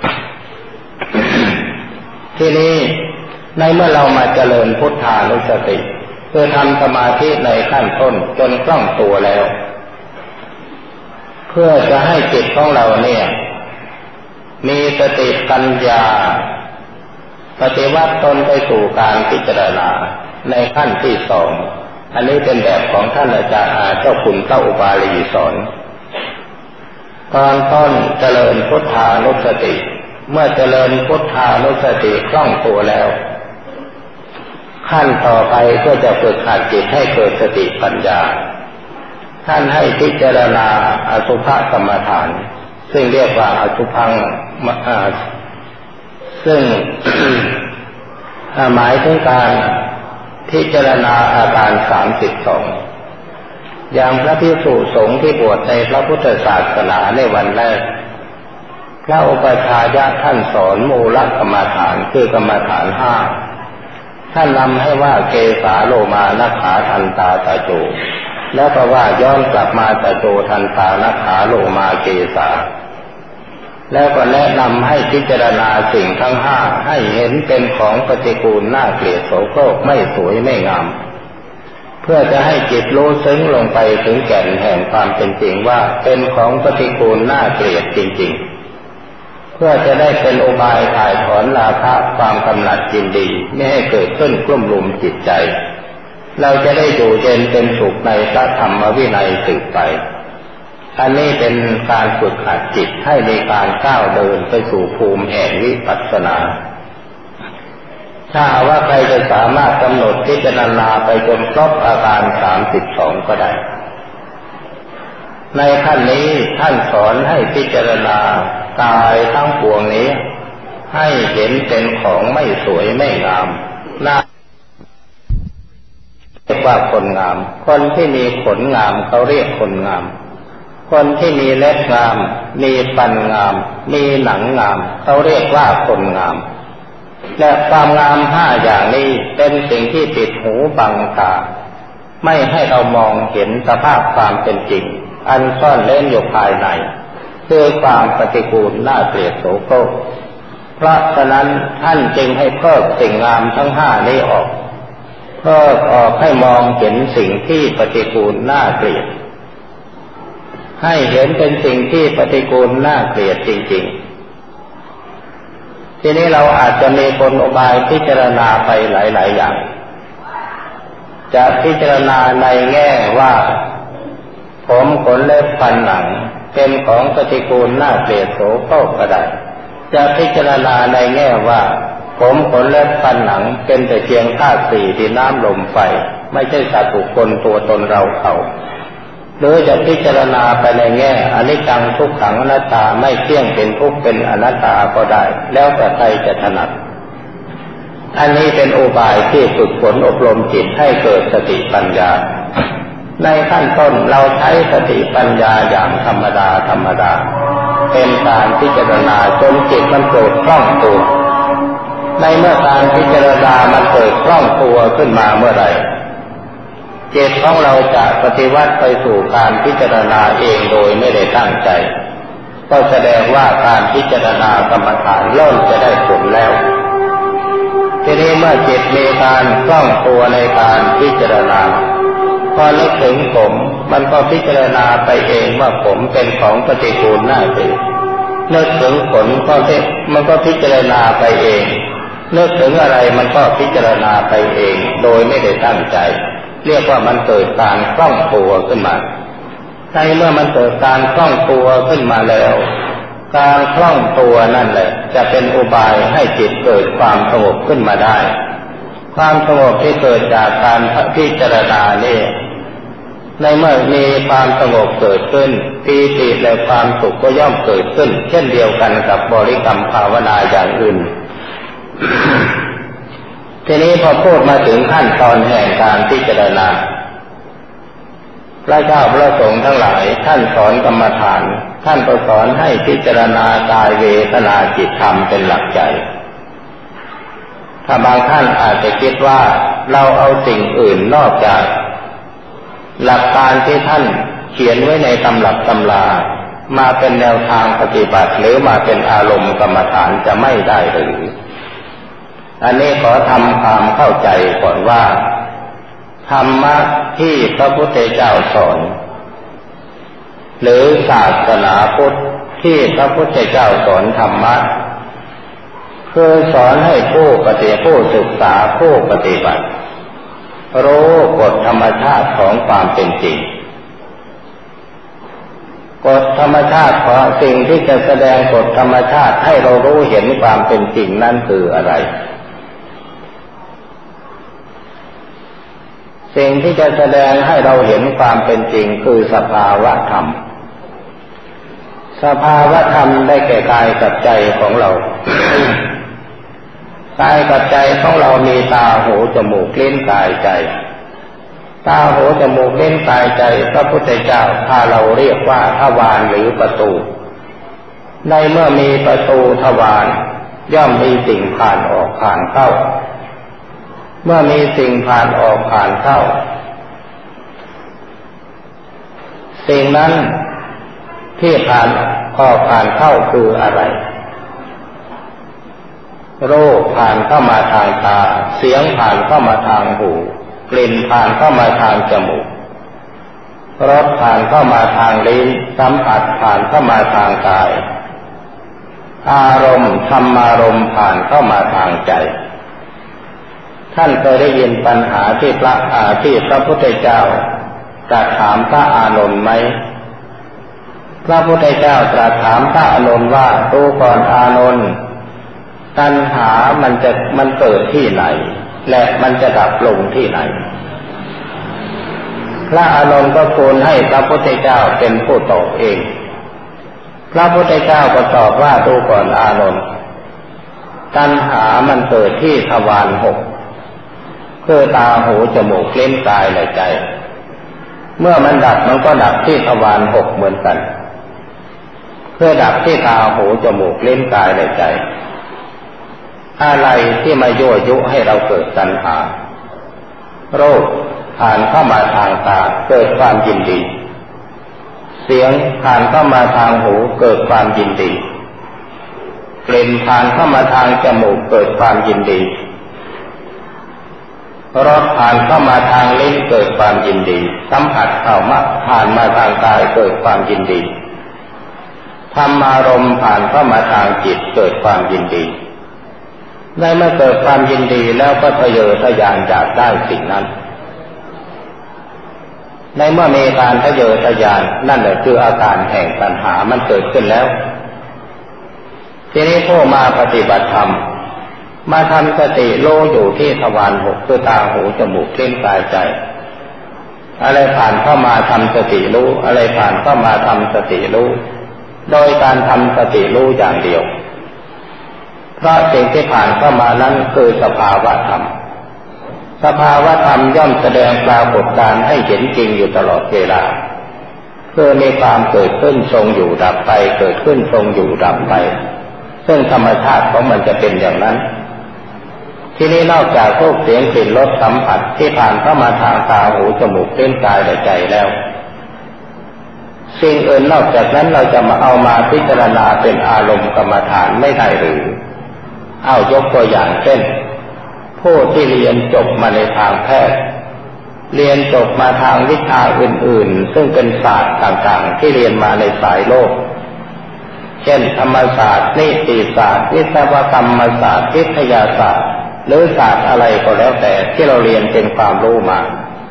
ที่นี้ในเมื่อเรามาเจริญพุทธานุสติเพื่อทำสมาธิในขั้นต้นจนคล่องตัวแล้วเพื่อจะให้จิตของเราเนี่ยมีสติปัญญาปฏิวัติตนไปสู่การพิจารณาในขั้นที่สองอันนี้เป็นแบบของท่านอาจารย์เจ้าคุณเจ้าอุบาลีสอนตอนต้นเจริญพุทธานุสติเมื่อเจริญพุทธานุสติคล่องตัวแล้วขั้นต่อไปก็จะฝึกหัดจิตให้เกิดสติปัญญาท่านให้พิจารณาอสุภกรรมฐานซึ่งเรียกว่าอสุภังซึ่ง หมายถึงการพิจารณาอาการสามสิบสองอย่างพระภิกษุสงฆ์ที่บวชในพระพุทธศาสนาในวันแรกพระอุปัฏฐายะท่านสอนมูลกรรมฐานคือกรรมฐานห้าท่านนำให้ว่าเกสาโลมานัคขาทันตาตะโจแล้วก็ว่าย้อนกลับมาตะโจทันตานัคขาโลมาเกสาแล้วก็แนะนำให้พิจารณาสิ่งทั้งห้าให้เห็นเป็นของปฏิกูลน่าเกลียดโสโครกไม่สวยไม่งามเพื่อจะให้จิตรู้ซึ้งลงไปถึงแก่นแห่งความเป็นจริงว่าเป็นของปฏิกูลน่าเกลียดจริงๆเพื่อจะได้เป็นอุบายถ่ายถอนราคะความกำหนัดยินดีไม่ให้เกิดขึ้นกลุ่มรุมจิตใจเราจะได้อยู่เย็นเป็นสุขในพระธรรมวินัยสืบไปอันนี้เป็นการฝึกหัดจิตให้ในการก้าวเดินไปสู่ภูมิแห่งวิปัสสนาถ้าว่าใครจะสามารถกำหนดพิจารณาไปจนครบอาการสามสิบสองก็ได้ในขั้นนี้ท่านสอนให้พิจารณากายทั้งปวงนี้ให้เห็นเป็นของไม่สวยไม่งามน่าเรียกว่าคนงามคนที่มีขนงามเขาเรียกคนงามคนที่มีเล็บงามมีฟันงามมีหนังงามเขาเรียกว่าคนงามและความงามห้าอย่างนี้เป็นสิ่งที่ปิดหูบังตาไม่ให้เรามองเห็นสภาพความเป็นจริงอันซ่อนเร้นอยู่ภายในคือความปฏิกูลน่าเกลียดโสโครกเพราะฉะนั้นท่านจึงให้เพิกสิ่งงามทั้งห้านี้ออกเพิกออกให้มองเห็นสิ่งที่ปฏิกูลน่าเกลียดให้เห็นเป็นสิ่งที่ปฏิกูลน่าเกลียดจริงๆทีนี้เราอาจจะมีกลอุบายพิจารณาไปหลายๆอย่างจะพิจารณาในแง่ว่าผมขนเล็บฟันหนังเป็นของปฏิกูลน่าเกลียดโสโครกก็ได้จะพิจารณาในแง่ว่าผมขนเล็บฟันหนังเป็นแต่เพียงธาตุสี่ดินน้ำลมไฟไม่ใช่สัตว์บุคคลตัวตนเราเขาหรือจะพิจารณาไปในแง่อนิจจังทุกขังอนัตตาไม่เที่ยงเป็นทุกข์เป็นอนัตตาก็ได้แล้วแต่ใครจะถนัดอันนี้เป็นอุบายที่ฝึกฝนอบรมจิตให้เกิดสติปัญญาในขั้นต้นเราใช้สติปัญญาอย่างธรรมดาธรรมดาเป็นการพิจารณาจนจิตมันเกิดคล่องตัวในเมื่อการพิจารณามันเกิดคล่องตัวขึ้นมาเมื่อไหร่จิตของเราจะปฏิวัติไปสู่การพิจารณาเองโดยไม่ได้ตั้งใจก็แสดงว่าการพิจารณากรรมฐานเริ่มจะได้ผลแล้วทีนี้เมื่อจิตมีการคล่องตัวในการพิจารณาพอนึกถึงผมมันก็พิจารณาไปเองว่าผมเป็นของปฏิกูลน่าเกลียดนึกถึงผลก็มันก็พิจารณาไปเองนึกถึงอะไรมันก็พิจารณาไปเองโดยไม่ได้ตั้งใจเรียกว่ามันเกิดการคล่องตัวขึ้นมาในเมื่อมันเกิดการคล่องตัวขึ้นมาแล้วการคล่องตัวนั่นแหละจะเป็นอุบายให้จิตเกิดความสงบขึ้นมาได้ความสงบที่เกิดจากการพิจารณานี่ในเมื่อมีความสงบเกิดขึ้นปีติและความสุขก็ย่อมเกิดขึ้นเช่นเดียวกันกับบริกรรมภาวนาอย่างอื่น ทีนี้พอพูดมาถึงขั้นตอนแห่งการพิจารณาพระเจ้าพระสงฆ์ทั้งหลายท่านสอนกรรมฐานท่านก็สอนให้พิจารณากายเวทนาจิตธรรมเป็นหลักใจถ้าบางท่านอาจจะคิดว่าเราเอาสิ่งอื่นนอกจากหลักการที่ท่านเขียนไว้ในตำรับตำรามาเป็นแนวทางปฏิบัติหรือมาเป็นอารมณ์กรรมฐานจะไม่ได้หรืออันนี้ขอทำความเข้าใจก่อนว่าธรรมะที่พระพุทธเจ้าสอนหรือศาสนาพุทธที่พระพุทธเจ้าสอนธรรมะคือสอนให้ผู้ปฏิผู้ศึกษาผู้ปฏิบัติรู้กฎธรรมชาติของความเป็นจริงกฎธรรมชาติของสิ่งที่จะแสดงกฎธรรมชาติให้เรารู้เห็นความเป็นจริงนั่นคืออะไรสิ่งที่จะแสดงให้เราเห็นความเป็นจริงคือสภาวะธรรมสภาวะธรรมได้แก่กายกับใจของเรา กายกับใจของเรามีตาหูจมูกลิ้นกายใจตาหูจมูกลิ้นกายใจพระพุทธเจ้าถ้าเราเรียกว่าทวารหรือประตูในเมื่อมีประตูทวารย่อมมีสิ่งผ่านออกผ่านเข้าเมื่อมีสิ่งผ่านออกผ่านเข้าสิ่งนั้นที่ผ่านอผ่านเข้าคืออะไรรูปผ่านเข้ามาทางตาเสียงผ่านเข้ามาทางหูกลิ่นผ่านเข้ามาทางจมูกรสผ่านเข้ามาทางลิ้นสัมผัสผ่านเข้ามาทางกายอารมณ์ธรรมารมณ์ผ่านเข้ามาทางใจท่านเคยได้ยินปัญหาที่พระอาที่พระพุทธเจ้าตรัสถามพระอานนท์ไหมพระพุทธเจ้าตรัสถามพระอานนท์ว่าดูก่อนอานนท์ตัณหามันจะมันเกิดที่ไหนและมันจะดับลงที่ไหนพระอานนท์ก็ทูลให้พระพุทธเจ้าเป็นผู้ตอบเองพระพุทธเจ้าก็ตอบว่าดูก่อนอานนท์ตัณหามันเกิดที่ทวารหกคือตาหูจมูกลิ้นกายและใจเมื่อมันดับมันก็ดับที่ทวารหกเหมือนกันเพื่อดับที่ตาหูจมูกลิ้นกายและใจอะไรที่มายั่วยุให้เราเกิดตัณหาโรคผ่านเข้ามาทางตาเกิดความยินดีเสียงผ่านเข้ามาทางหูเกิดความยินดีกลิ่นผ่านเข้ามาทางจมูกเกิดความยินดีรสผ่านเข้ามาทางลิ้นเกิดความยินดีสัมผัสเข้ามาผ่านมาทางกายเกิดความยินดีธรรมารมณ์ผ่านเข้ามาทางจิตเกิดความยินดีในเมื่อเกิดความยินดีแล้วก็ทะเยอทะยานอยากได้สิ่งนั้นในเมื่อมีการทะเยอทะยานนั่นแหละคืออาการแห่งตัณหามันเกิดขึ้นแล้วทีนี้ผู้มาปฏิบัติธรรมมาทำสติรู้อยู่ที่ทวารหกคือตาหูจมูกลิ้นกายใจอะไรผ่านเข้ามาทำสติรู้อะไรผ่านเข้ามาทำสติรู้โดยการทำสติรู้อย่างเดียวเพราะสิ่งที่ผ่านเข้ามานั้นคือสภาวะธรรมสภาวะธรรมย่อมแสดงปรากฏการณ์ให้เห็นจริงอยู่ตลอดเวลาคือมีความเกิดขึ้นทรงอยู่ดับไปเกิดขึ้นทรงอยู่ดับไปซึ่งธรรมชาติของมันจะเป็นอย่างนั้นทีนี้นอกจากรูปเสียงกลิ่นรสสัมผัสที่ผ่านเข้ามาทางตาหูจมูกลิ้นกายและใจแล้วสิ่งอื่นนอกจากนั้นเราจะมาเอามาพิจารณาเป็นอารมณ์กรรมฐานไม่ได้หรือเอายกตัวอย่างเช่นผู้ที่เรียนจบมาในทางแพทย์เรียนจบมาทางวิชาอื่นๆซึ่งเป็นศาสตร์ต่างๆที่เรียนมาในสายโลกเช่นธรรมศาสตร์นิติศาสตร์วิศวกรรมศาสตร์วิทยาศาสตร์หรือศาสตร์อะไรก็แล้วแต่ที่เราเรียนเป็นความรู้มา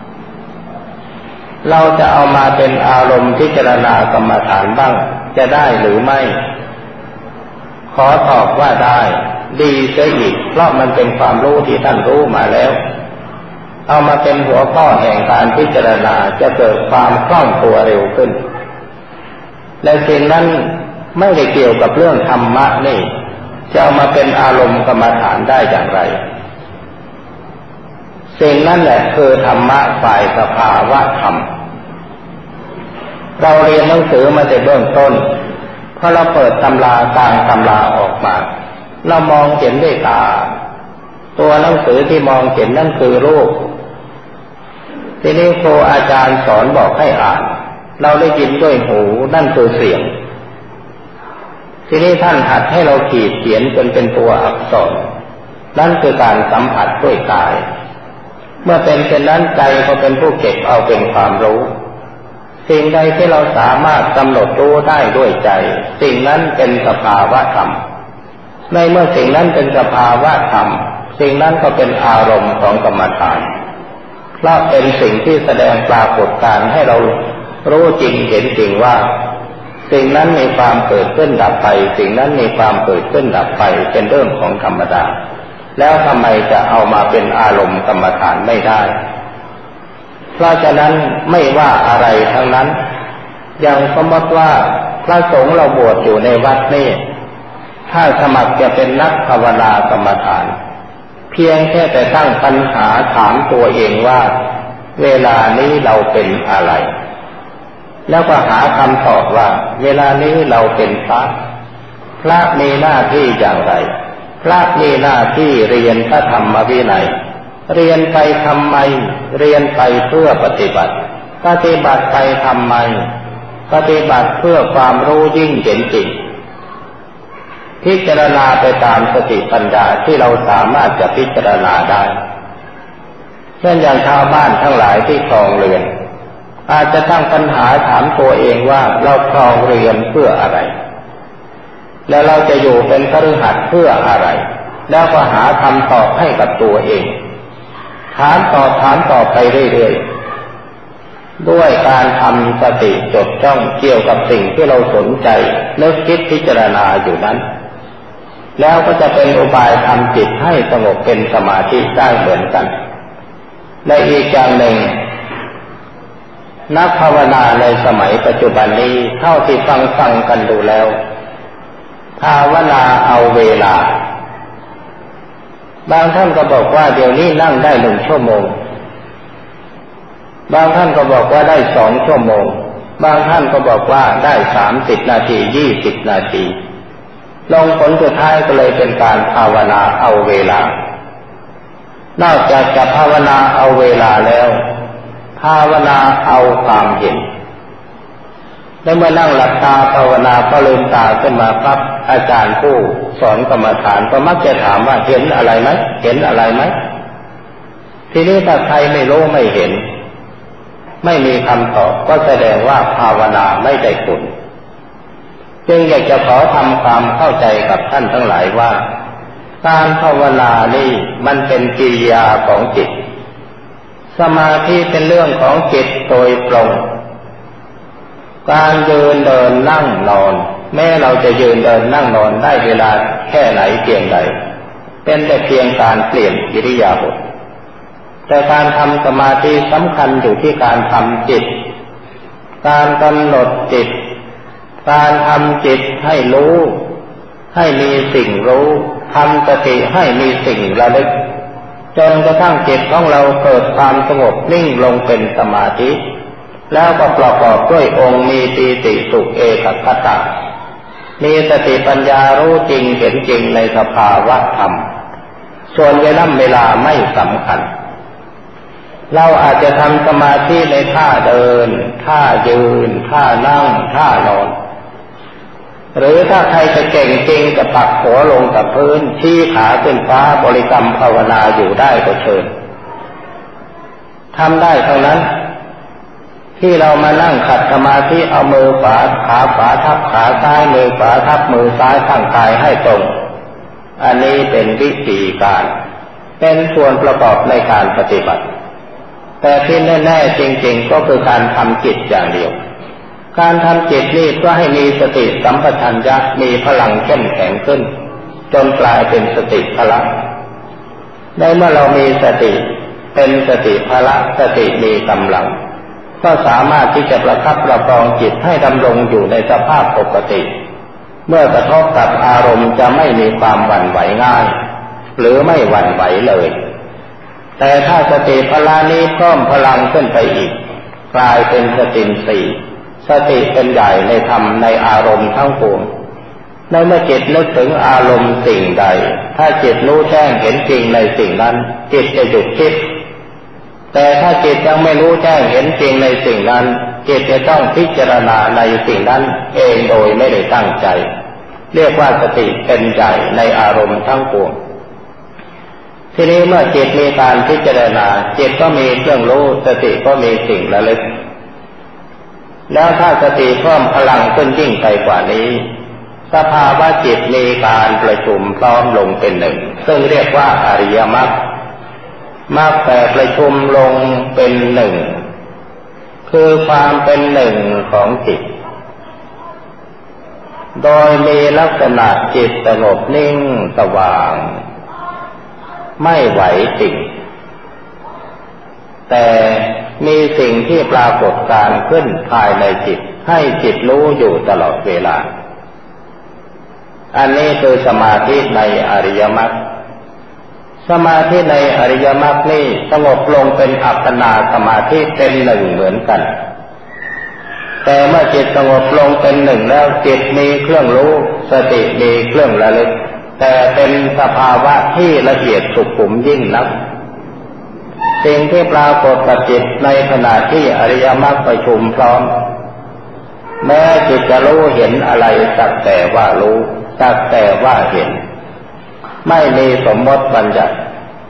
เราจะเอามาเป็นอารมณ์พิจารณากรรมฐานบ้างจะได้หรือไม่ขอตอบว่าได้ดีเสียอีกเพราะมันเป็นความรู้ที่ท่านรู้มาแล้วเอามาเป็นหัวข้อแห่งการพิจารณาจะเกิดความคล่องตัวเร็วขึ้นและสิ่งนั้นไม่ได้เกี่ยวกับเรื่องธรรมะนี่จะเอามาเป็นอารมณ์กรรมฐานได้อย่างไรสิ่งนั้นแหละคือธรรมะฝ่ายสภาวะธรรมเราเรียนหนังสือมาแต่เบื้องต้นพอเราเปิดตำรากลางตำราออกมาเรามองเห็นด้วยตาตัวหนังสือที่มองเห็นนั่นคือรูปทีนี้ครูอาจารย์สอนบอกให้อ่านเราได้ยินด้วยหูนั่นคือเสียงทีนี้ท่านหัดให้เราขีดเขียนจนเป็นตัวอักษรนั่นคือการสัมผัสด้วยกายเมื่อเป็นเช่นนั้นใจก็เป็นผู้เก็บเอาเป็นความรู้สิ่งใดที่เราสามารถกำหนดรู้ได้ด้วยใจสิ่งนั้นเป็นสภาวะธรรมในเมื่อสิ่งนั้นเป็นสภาวะธรรมสิ่งนั้นก็เป็นอารมณ์ของกรรมฐานเพราะเป็นสิ่งที่แสดงปรากฏการณ์ให้เรารู้จริงเห็นจริงว่าสิ่งนั้นมีความเกิดขึ้นดับไปสิ่งนั้นมีความเกิดขึ้นดับไปเป็นเรื่องของธรรมดาแล้วทำไมจะเอามาเป็นอารมณ์กรรมฐานไม่ได้เพราะฉะนั้นไม่ว่าอะไรทั้งนั้นอย่างสมมติว่าพระสงฆ์เราบวชอยู่ในวัดนี้ถ้าสมัครจะเป็นนักภาวนากรรมฐานเพียงแค่แต่ตั้งปัญหาถามตัวเองว่าเวลานี้เราเป็นอะไรแล้วก็หาคำตอบว่าเวลานี้เราเป็นพระพระมีหน้าที่อย่างไรพระมีหน้าที่เรียนพระธรรมวินัยเรียนไปทำไมเรียนไปเพื่อปฏิบัติปฏิบัติไปทำไมปฏิบัติเพื่อความรู้ยิ่งเห็นจริงพิจารณาไปตามสติปัญญาที่เราสามารถจะพิจารณาได้เช่นอย่างชาวบ้านทั้งหลายที่ครองเรือนอาจจะตั้งปัญหาถามตัวเองว่าเราครองเรือนเพื่ออะไรแล้วเราจะอยู่เป็นคฤหัสถ์เพื่ออะไรแล้วก็หาคำตอบให้กับตัวเองถามตอบถามตอบไปเรื่อยๆด้วยการทำสติจดจ้องเกี่ยวกับสิ่งที่เราสนใจนึกคิดพิจารณาอยู่นั้นแล้วก็จะเป็นอุบายทำจิตให้สงบเป็นสมาธิได้เหมือนกันและอีกอย่างหนึ่งนักภาวนาในสมัยปัจจุบันนี้เท่าที่ฟังฟังกันดูแล้วภาวนาเอาเวลาบางท่านก็บอกว่าเดี๋ยวนี้นั่งได้หนึ่งชั่วโมงบางท่านก็บอกว่าได้สองชั่วโมงบางท่านก็บอกว่าได้สามสิบนาทียี่สิบนาทีลงผลสุดท้ายก็เลยเป็นการภาวนาเอาเวลานอกจากจะภาวนาเอาเวลาแล้วภาวนาเอาความเห็นแล้วเมื่อนั่งหลับตาภาวนาพอลืมตาขึ้นมาปั๊บอาจารย์ผู้สอนกรรมฐานก็มักจะถามว่าเห็นอะไรไหมเห็นอะไรไหมทีนี้ถ้าใครไม่รู้ไม่เห็นไม่มีคำตอบก็แสดงว่าภาวนาไม่ได้ผลจึงอยากจะขอทำความเข้าใจกับท่านทั้งหลายว่าการภาวนานี่มันเป็นกิริยาของจิตสมาธิเป็นเรื่องของจิตโดยตรงการยืนเดินนั่งนอนแม้เราจะยืนเดินนั่งนอนได้เวลาแค่ไหนเพียงใดเป็นแต่เพียงการเปลี่ยนอิริยาบถแต่การทำสมาธิสำคัญอยู่ที่การทำจิตการกำหนดจิตการทำจิตให้รู้ให้มีสิ่งรู้ทำสติให้มีสิ่งระลึกจนกระทั่งจิตของเราเกิดความสงบนิ่งลงเป็นสมาธิแล้วก็ประกอบด้วยองค์มีปีติสุขเอกคตะมีสติปัญญารู้จริงเห็นจริงในสภาวะธรรมส่วนเวลาเวลาไม่สำคัญเราอาจจะทำสมาธิในท่าเดินท่ายืนท่านั่งท่านอนหรือถ้าใครจะเก่งจริงจะปักหัวลงกับพื้นชี้ขาขึ้นฟ้าบริกรรมภาวนาอยู่ได้ก็เชิญทำได้เท่านั้นที่เรามานั่งขัดสมาธิเอามือขวาขาขวาทับขาซ้ายมือขวาทับมือซ้ายตั้งกายให้ตรงอันนี้เป็นวิธีการเป็นส่วนประกอบในการปฏิบัติแต่ที่แน่ๆจริงๆก็คือการทำจิตอย่างเดียวการทำจิตนี่เพื่อให้มีสติสัมปชัญญะมีพลังเข้มแข็งขึ้นจนกลายเป็นสติพละในเมื่อเรามีสติเป็นสติพละสติมีกำลังก็สามารถที่จะประคับประคองจิตให้ดำรงอยู่ในสภาพปกติเมื่อกระทบกับอารมณ์จะไม่มีความหวั่นไหวง่ายหรือไม่หวั่นไหวเลยแต่ถ้าสติพละนี้เพิ่มพลังขึ้นไปอีกกลายเป็นสติสี่สติเป็นใหญ่ในธรรมในอารมณ์ทั้งปวงในเมื่อจิตนึกถึงอารมณ์สิ่งใดถ้าจิตรู้แจ้งเห็นจริงในสิ่งนั้นจิตจะหยุดคิดแต่ถ้าจิตยังไม่รู้แจ้งเห็นจริงในสิ่งนั้นจิตจะต้องพิจารณาในสิ่งนั้นเองโดยไม่ได้ตั้งใจเรียกว่าสติเป็นใหญ่ในอารมณ์ทั้งปวงทีนี้เมื่อจิตมีการพิจารณาจิตก็มีเครื่องรู้สติก็มีสิ่งระลึกแล้วถ้าสติเพิ่มพลังขึ้นยิ่งไปกว่านี้สภาวะจิตมีการประชุมพร้อมลงเป็นหนึ่งซึ่งเรียกว่าอริยมรรคมรรคแต่ประชุมลงเป็นหนึ่งคือความเป็นหนึ่งของจิตโดยมีลักษณะจิตสงบนิ่งสว่างไม่ไหวติ่งแต่มีสิ่งที่ปรากฏการขึ้นภายในจิตให้จิตรู้อยู่ตลอดเวลาอันนี้คือสมาธิในอริยมรรคสมาธิในอริยมรรคนี่สงบลงเป็นอัปปนาสมาธิเป็นหนึ่งเหมือนกันแต่เมื่อจิตสงบลงเป็นหนึ่งแล้วจิตมีเครื่องรู้สติมีเครื่องระลึกแต่เป็นสภาวะที่ละเอียดสุขุมยิ่งนักสิ่งที่ปรากฏกับจิตในขณะที่อริยมรรคประชุมพร้อมแม้จิตจะรู้เห็นอะไรสักแต่ว่ารู้สักแต่ว่าเห็นไม่มีสมมติบัญญัติ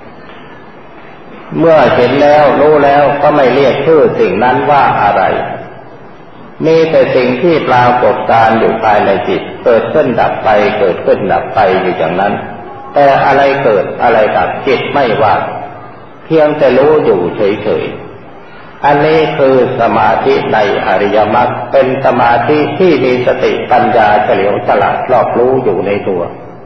เมื่อเห็นแล้วรู้แล้วก็ไม่เรียกชื่อสิ่งนั้นว่าอะไรมีแต่สิ่งที่ปรากฏการอยู่ภายในจิตเกิดขึ้นดับไปเกิดขึ้นดับไปอยู่อย่างนั้นแต่อะไรเกิดอะไรดับจิตไม่ว่าเพียงแต่รู้อยู่เฉยๆอันนี้คือสมาธิในอริยมรรคเป็นสมาธิที่มีสติปัญญาเฉลียวฉลาดรอบรู้อยู่ในตัว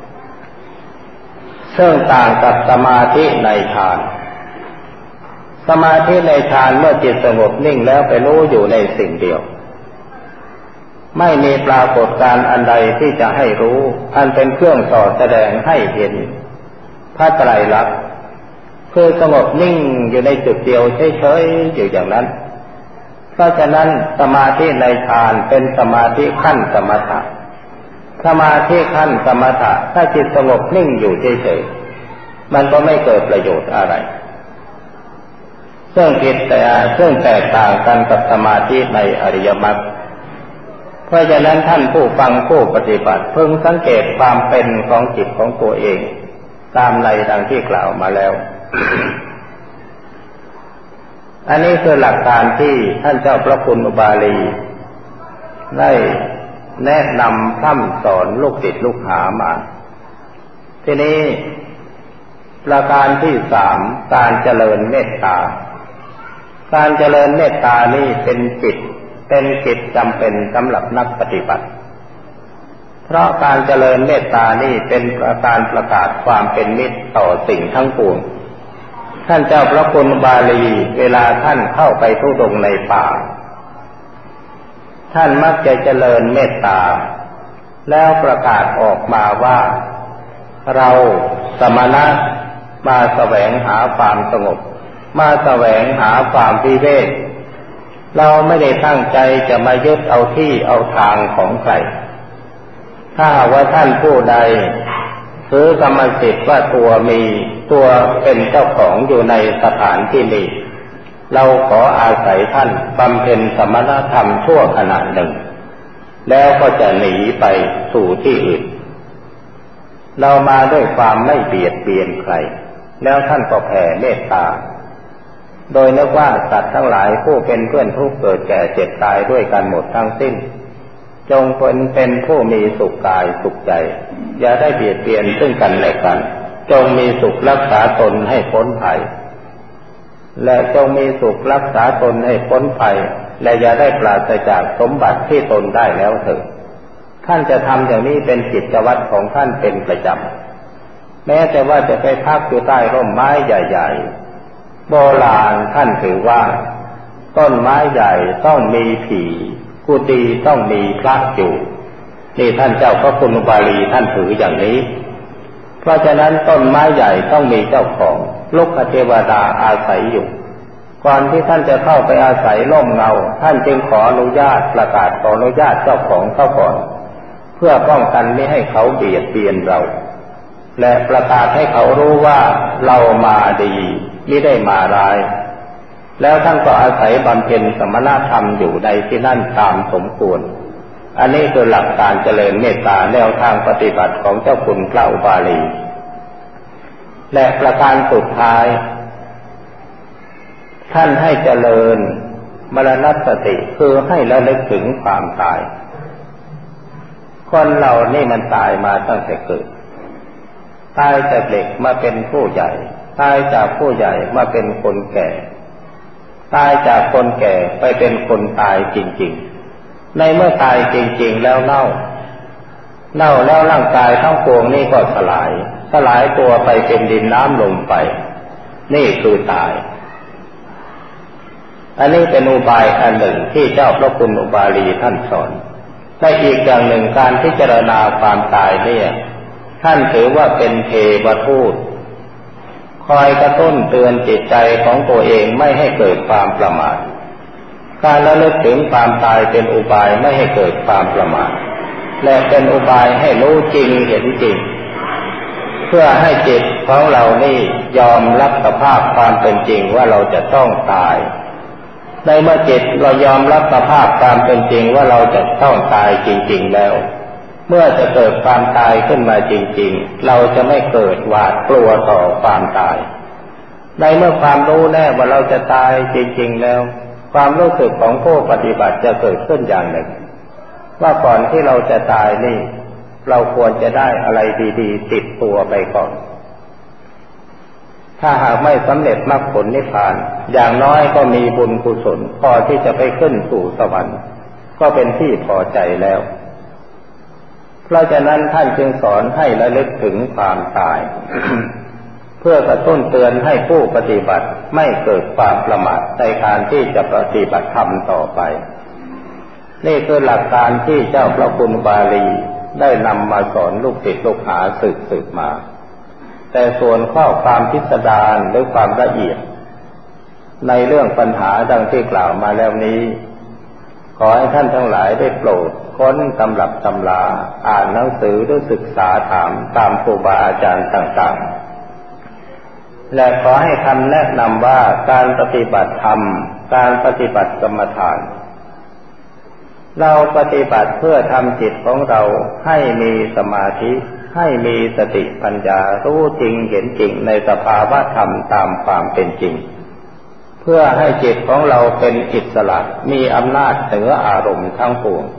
ซึ่งต่างกับสมาธิในฌานสมาธิในฌานเมื่อจิตสงบนิ่งแล้วไปรู้อยู่ในสิ่งเดียวไม่มีปรากฏการณ์อันใดที่จะให้รู้อันเป็นเครื่องสอดแสดงให้เห็นพระไตรลักษณ์คือสงบนิ่งอยู่ในจุดเดียวเฉยๆอยู่อย่างนั้นเพราะฉะนั้นสมาธิในฌานเป็นสมาธิขั้นสมถะสมาธิขั้นสมถะถ้าจิตสงบนิ่งอยู่เฉยๆมันก็ไม่เกิดประโยชน์อะไรซึ่งผิดแต่ซึ่งแตกต่างกันกับสมาธิในอริยมรรคเพราะฉะนั้นท่านผู้ฟังผู้ปฏิบัติพึงสังเกตความเป็นของจิตของตัวเองตามในดังที่กล่าวมาแล้ว อันนี้คือหลักการที่ท่านเจ้าพระคุณอุบาลีได้แนะนำพร่ำสอนลูกศิษย์ลูกหามาทีนี้ประการที่สามการเจริญเมตตาการเจริญเมตตานี่เป็นจิตเป็นกิจจำเป็นสำหรับนักปฏิบัติเพราะการเจริญเมตตานี่เป็นการประกาศความเป็นมิตรต่อสิ่งทั้งปวงท่านเจ้าพระคุณบาลีเวลาท่านเข้าไปธุดงค์ในป่าท่านมักจะเจริญเมตตาแล้วประกาศออกมาว่าเราสมณะมาแสวงหาความสงบมาแสวงหาความวิเวกเราไม่ได้ตั้งใจจะมายึดเอาที่เอาทางของใครถ้าว่าท่านผู้ใดถือกรรมสิทธิ์ว่าตัวมีตัวเป็นเจ้าของอยู่ในสถานที่นี้เราขออาศัยท่านบำเพ็ญสมณธรรมชั่วขณะหนึ่งแล้วก็จะหนีไปสู่ที่อื่นเรามาด้วยความไม่เบียดเบียนใครแล้วท่านก็แผ่เมตตาโดยนึกว่าสัตว์ทั้งหลายผู้เป็นเพื่อนทุกข์เกิดแก่เจ็บตายด้วยกันหมดทั้งสิ้นจงเป็นเป็นผู้มีสุขกายสุขใจอย่าได้เบียดเบียนซึ่งกันและกันจงมีสุขรักษาตนให้พ้นภัยและจงมีสุขรักษาตนให้พ้นภัยและอย่าได้ปราศจากสมบัติที่ตนได้แล้วเถิดท่านจะทำอย่างนี้เป็นกิจวัตรของท่านเป็นประจำแม้แต่ว่าจะไปพักอยู่ใต้ร่มไม้ใหญ่ๆโบราณท่านถือว่าต้นไม้ใหญ่ต้องมีผีกุฏิต้องมีพระอยู่นี่ท่านเจ้าพระคุณอุบาลีท่านถืออย่างนี้เพราะฉะนั้นต้นไม้ใหญ่ต้องมีเจ้าของลูกเทวดาอาศัยอยู่ก่อนที่ท่านจะเข้าไปอาศัยร่มเงาท่านจึงขออนุญาตประกาศขออนุญาตเจ้าของเขาก่อนเพื่อป้องกันไม่ให้เขาเบียดเบียนเราและประกาศให้เขารู้ว่าเรามาดีไม่ได้มาร้ายแล้วท่านก็อาศัยบำเพ็ญสมณธรรมอยู่ในที่นั่นตามสมควรอันนี้คือหลักการเจริญเมตตาแนวทางปฏิบัติของเจ้าคุณพระอุบาลีและประการสุดท้ายท่านให้เจริญมรณสติคือให้ระลึกถึงความตายคนเรานี่มันตายมาตั้งแต่เกิดตายจากเด็กมาเป็นผู้ใหญ่ตายจากผู้ใหญ่มาเป็นคนแก่ตายจากคนแก่ไปเป็นคนตายจริงๆในเมื่อตายจริงๆแล้วเน่าเน่าแล้วร่างกายทั้งปวงนี่ก็สลายสลายตัวไปเป็นดินน้ำลมไปนี่คือตายอันนี้เป็นอุบายอันหนึ่งที่เจ้าพระคุณอุบาลีท่านสอนและอีกอย่างหนึ่งการพิจารณาความตายเนี่ยท่านถือว่าเป็นเทวทูตคอยกระตุ้นเตือนจิตใจของตัวเองไม่ให้เกิดความประมาทการระลึกถึงความตายเป็นอุบายไม่ให้เกิดความประมาทและเป็นอุบายให้รู้จริงเห็นจริงเพื่อให้จิตของเรานี่ยอมรับสภาพความเป็นจริงว่าเราจะต้องตายในเมื่อจิตเรายอมรับสภาพตามเป็นจริงว่าเราจะต้องตายจริงๆแล้วเมื่อจะเกิดความตายขึ้นมาจริงๆเราจะไม่เกิดหวาดกลัวต่อความตายในเมื่อความรู้แน่ว่าเราจะตายจริงๆแล้วความรู้สึกของผู้ปฏิบัติจะเกิดขึ้นอย่างหนึ่งว่าก่อนที่เราจะตายนี่เราควรจะได้อะไรดีๆติดตัวไปก่อนถ้าหากไม่สำเร็จมรรคผลนิพพานอย่างน้อยก็มีบุญกุศลพอที่จะไปขึ้นสู่สวรรค์ก็เป็นที่พอใจแล้วเพราะฉะนั้นท่านจึงสอนให้ระลึกถึงความตาย เพื่อกระตุ้นเตือนให้ผู้ปฏิบัติไม่เกิดความประมาทในการที่จะปฏิบัติธรรมต่อไปนี่คือหลักการที่เจ้าพระคุณบาลีได้นำมาสอนลูกศิษย์ลูกหาสืบสืบมาแต่ส่วนข้อความพิสดารหรือความละเอียดในเรื่องปัญหาดังที่กล่าวมาแล้วนี้ขอให้ท่านทั้งหลายได้โปรดค้นตำรับตำราอ่านหนังสือหรือศึกษาถามตามครูบาอาจารย์ต่างๆและขอให้คำแนะนำว่าการปฏิบัติธรรมการปฏิบัติกรรมฐานเราปฏิบัติเพื่อทำจิตของเราให้มีสมาธิให้มีสติปัญญารู้จริงเห็นจริงในสภาวะธรรมตามความเป็นจริงเพื่อให้จิตของเราเป็นอิสระมีอำนาจเหนืออารมณ์ทั้งปวง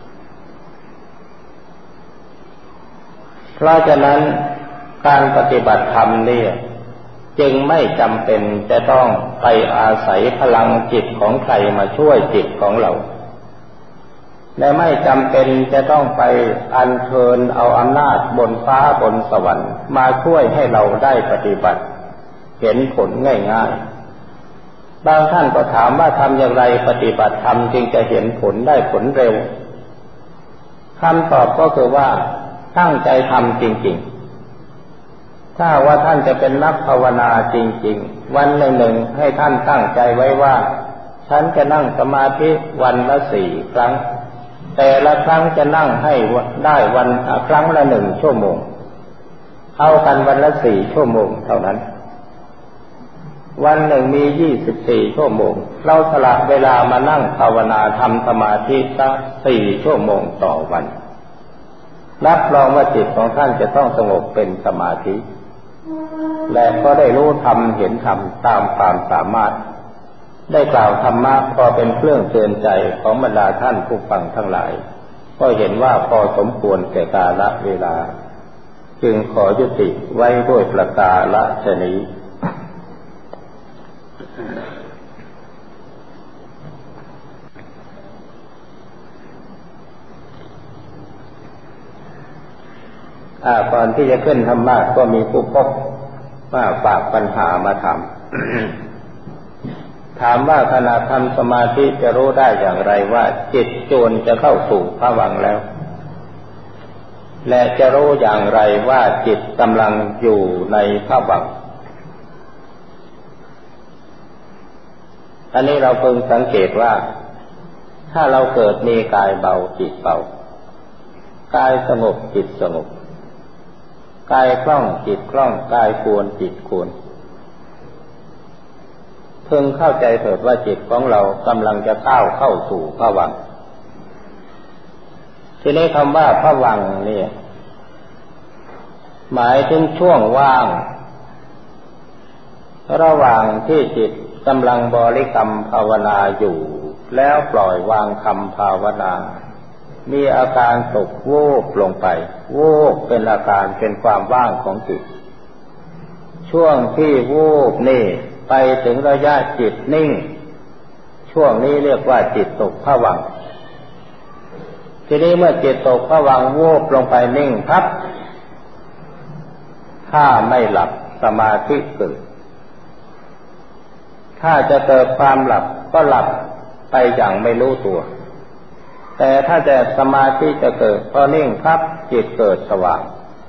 เพราะฉะนั้นการปฏิบัติธรรมนี่จึงไม่จำเป็นจะต้องไปอาศัยพลังจิตของใครมาช่วยจิตของเราและไม่จำเป็นจะต้องไปอัญเชิญเอาอำนาจบนฟ้าบนสวรรค์มาช่วยให้เราได้ปฏิบัติเห็นผลง่ายๆบางท่านก็ถามว่าทำอย่างไรปฏิบัติธรรมจึงจะเห็นผลได้ผลเร็วคำตอบก็คือว่าตั้งใจทำจริงๆถ้าว่าท่านจะเป็นนักภาวนาจริงๆวันหนึ่งๆให้ท่านตั้งใจไว้ว่าฉันจะนั่งสมาธิวันละสี่ครั้งแต่ละครั้งจะนั่งให้ได้วันครั้งละหนึ่งชั่วโมงเอากันวันละสี่ชั่วโมงเท่านั้นวันหนึ่งมียี่สิบสี่ชั่วโมงเราสละเวลามานั่งภาวนาทำสมาธิสักสี่ชั่วโมงต่อวันรับรองว่าจิตของท่านจะต้องสงบเป็นสมาธิและก็ได้รู้ธรรมเห็นธรรมตามความสามารถได้กล่าวธรรมะพอเป็นเครื่องเตือนใจของบรรดาท่านผู้ฟังทั้งหลายก็เห็นว่าพอสมควรแก่กาลเวลาจึงขอยุติไว้ด้วยประกาศนี้ก่อนที่จะขึ้นธรรมะก็มีผู้พบว่าฝากปัญหามาถาม ถามว่าขณะทำสมาธิจะรู้ได้อย่างไรว่าจิตจวนจะเข้าสู่ภวังค์แล้วและจะรู้อย่างไรว่าจิตกำลังอยู่ในภวังค์อันนี้เราพึงสังเกตว่าถ้าเราเกิดมีกายเบาจิตเบากายสงบจิตสงบกายคล่องจิตคล่องกายควรจิตควรพึงเข้าใจเถิดว่าจิตของเรากำลังจะก้าวเข้าสู่ภวังค์ทีนี้คำว่าภวังค์นี่หมายถึงช่วงว่างระหว่างที่จิตกำลังบริกรรมภาวนาอยู่แล้วปล่อยวางคำภาวนามีอาการตกวูบลงไปวูบเป็นอาการเป็นความว่างของจิตช่วงที่วูบนี่ไปถึงระยะจิตนิ่งช่วงนี้เรียกว่าจิตตกภวังค์ทีนี้เมื่อจิตตกภวังค์วูบลงไปนิ่งครับถ้าไม่หลับสมาธิเกิดถ้าจะเกิดความหลับก็หลับไปอย่างไม่รู้ตัวแต่ถ้าแต่สมาธิจะเกิดพอนิ่งครับจิตเกิดสว่าง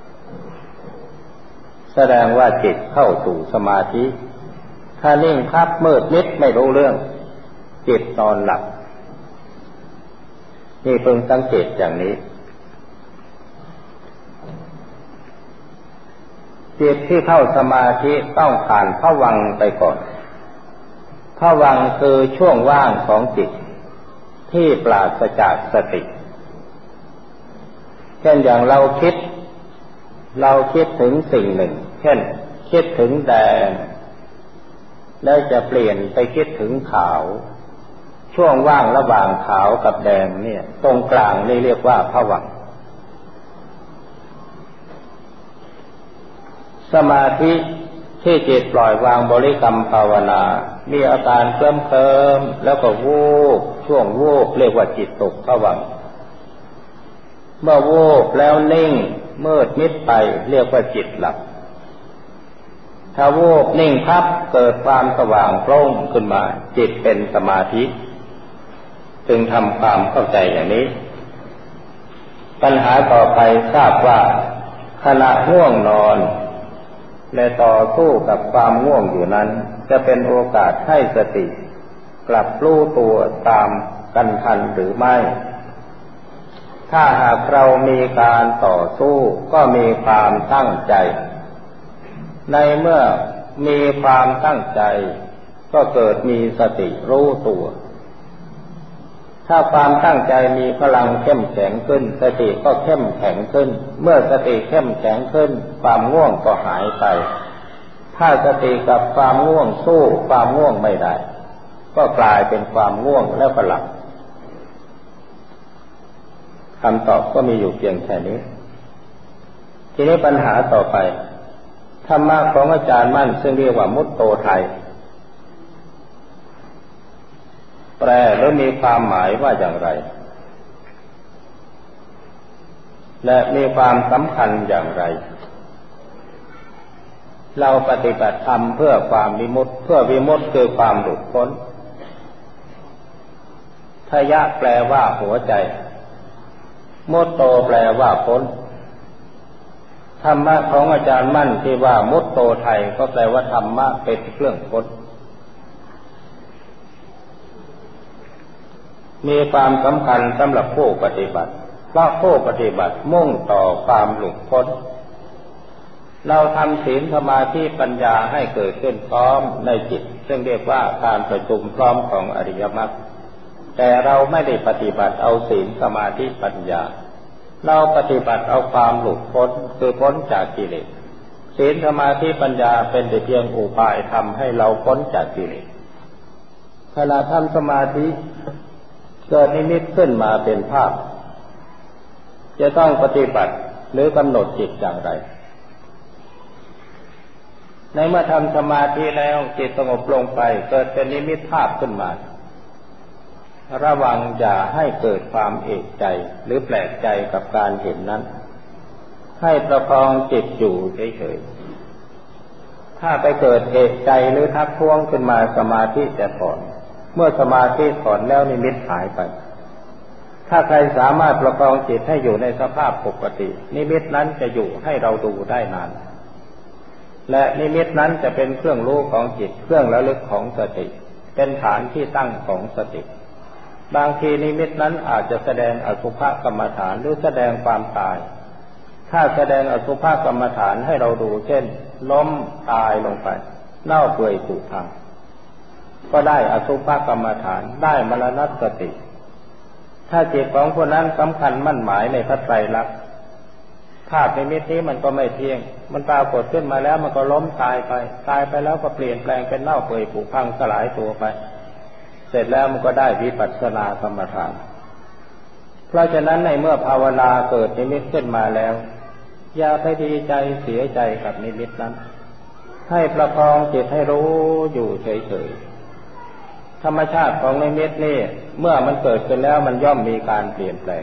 แสดงว่าจิตเข้าสู่สมาธิถ้านิ่งครับมืดมิดไม่รู้เรื่องจิตนอนหลับนี่เพิ่งสังเกตอย่างนี้จิตที่เข้าสมาธิต้องผ่านภวังค์ไปก่อนภวังค์คือช่วงว่างของจิตที่ปราศจากสติเช่นอย่างเราคิดเราคิดถึงสิ่งหนึ่งเช่นคิดถึงแดงแล้วจะเปลี่ยนไปคิดถึงขาวช่วงว่างระหว่างขาวกับแดงเนี่ยตรงกลางนี่เรียกว่าภวังค์สมาธิที่จิตปล่อยวางบริกรรมภาวนามีอาการเคลิ้มเคลิ้มแล้วก็วูบช่วงวูบเรียกว่าจิตตกภวังค์เมื่อวูบแล้วนิ่งมืดมิดไปเรียกว่าจิตหลับถ้าวูบนิ่งพับเกิดความสว่างโพร่งขึ้นมาจิตเป็นสมาธิจึงทำความเข้าใจอย่างนี้ปัญหาต่อไปทราบว่าขณะง่วงนอนและต่อสู้กับความง่วงอยู่นั้นจะเป็นโอกาสให้สติกลับรู้ตัวตามกันทันหรือไม่ถ้าหากเรามีการต่อสู้ก็มีความตั้งใจในเมื่อมีความตั้งใจก็เกิดมีสติรู้ตัวถ้าความตั้งใจมีพลังเข้มแข็งขึ้นสติก็เข้มแข็งขึ้นเมื่อสติเข้มแข็งขึ้นความง่วงก็หายไปถ้าสติกับความง่วงสู้ความง่วงไม่ได้ก็กลายเป็นความง่วงแล้วก็หลับคำตอบก็มีอยู่เพียงแค่นี้ทีนี้ปัญหาต่อไปธรรมะของอาจารย์มั่นซึ่งเรียกว่ามุตโตไทยแปลแล้วมีความหมายว่าอย่างไรและมีความสำคัญอย่างไรเราปฏิบัติธรรมเพื่อความวิมุตติเพื่อวิมุตติคือความหลุดพ้นทยะแปลว่าหัวใจมุตโตแปลว่าพ้นธรรมะของอาจารย์มั่นที่ว่ามุตโตไทยก็แปลว่าธรรมะเป็นเครื่องพ้นมีความสำคัญสำหรับผู้ปฏิบัติเพราะผู้ปฏิบัติมุ่งต่อความหลุดพ้นเราทำศีลสมาธิปัญญาให้เกิดขึ้นพร้อมในจิตซึ่งเรียกว่าการประชุมพร้อมของอริยมรรคแต่เราไม่ได้ปฏิบัติเอาศีลสมาธิปัญญาเราปฏิบัติเอาความหลุดพ้นคือพ้นจากกิเลสศีลสมาธิปัญญาเป็นแต่เพียงอุบายทำให้เราพ้นจากกิเลสขณะทำสมาธิเกิดนิมิตขึ้นมาเป็นภาพจะต้องปฏิบัติหรือกำหนดจิตอย่างไรในเมื่อทำสมาธิแล้วจิตสงบลงไปเกิดเป็นนิมิตภาพขึ้นมาระวังอย่าให้เกิดความเอกใจหรือแปลกใจกับการเห็นนั้นให้ประคองจิตอยู่เฉยๆถ้าไปเกิดเอกใจหรือทักท้วงขึ้นมาสมาธิจะถอนเมื่อสมาธิถอนแล้วนิมิตหายไปถ้าใครสามารถประคองจิตให้อยู่ในสภาพปกตินิมิตนั้นจะอยู่ให้เราดูได้นานและนิมิตนั้นจะเป็นเครื่องรู้ของจิตเครื่องระลึกของสติเป็นฐานที่ตั้งของสติบางทีนิมิตนั้นอาจจะแสดงอสุภกรรมฐานหรือแสดงความตายถ้าแสดงอสุภกรรมฐานให้เราดูเช่นล้มตายลงไปเน่าเปื่อยผุพังก็ได้อสุภกรรมฐานได้มรณสติถ้าจิตของคนนั้นสำคัญมั่นหมายในพระไตรลักษณ์ภาพนิมิตนี้มันก็ไม่เที่ยงมันปรากฏขึ้นมาแล้วมันก็ล้มตายไปตายไปแล้วก็เปลี่ยนแปลงเป็นเน่าเปื่อยผุพังสลายตัวไปเสร็จแล้วมันก็ได้วิปัสสนากรรมฐานเพราะฉะนั้นในเมื่อภาวนาเกิดนิมิตขึ้นมาแล้วอย่าไปดีใจเสียใจกับนิมิตนั้นให้ประคองจิตให้รู้อยู่เฉยๆธรรมชาติของนิมิตนี่เมื่อมันเกิดขึ้นแล้วมันย่อมมีการเปลี่ยนแปลง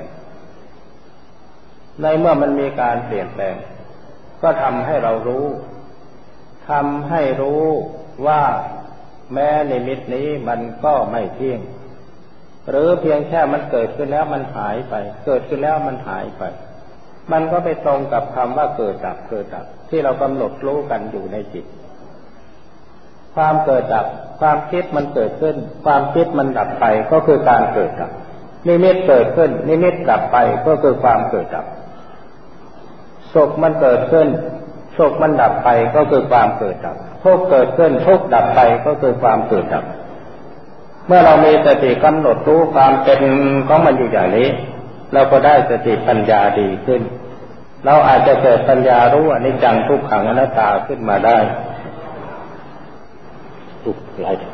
ในเมื่อมันมีการเปลี่ยนแปลงก็ทำให้เรารู้ทำให้รู้ว่าแม้นิมิตนี้มันก็ไม่เที่ยงหรือเพียงแค่มันเกิดขึ้นแล้วมันหายไปเกิดขึ้นแล้วมันหายไปมันก็ไปตรงกับคำว่าเกิดดับเกิดดับที่เรากำหนดรู้กันอยู่ในจิตความเกิดดับความคิดมันเกิดขึ้นความคิดมันดับไปก็คือการเกิดดับนิมิตเกิดขึ้นนิมิตดับไปก็คือความเกิดดับสุขมันเกิดขึ้นสุขมันดับไปก็คือความเกิดดับทุกข์เกิดขึ้นทุกข์ดับไปก็คือความเกิดดับเมื่อเรามีสติกำหนดรู้ความเป็นของมันอยู่อย่างนี้เราก็ได้สติปัญญาดีขึ้นเราอาจจะเกิดปัญญารู้อนิจจังทุกขังอนัตตาขึ้นมาได้ทุกหลาย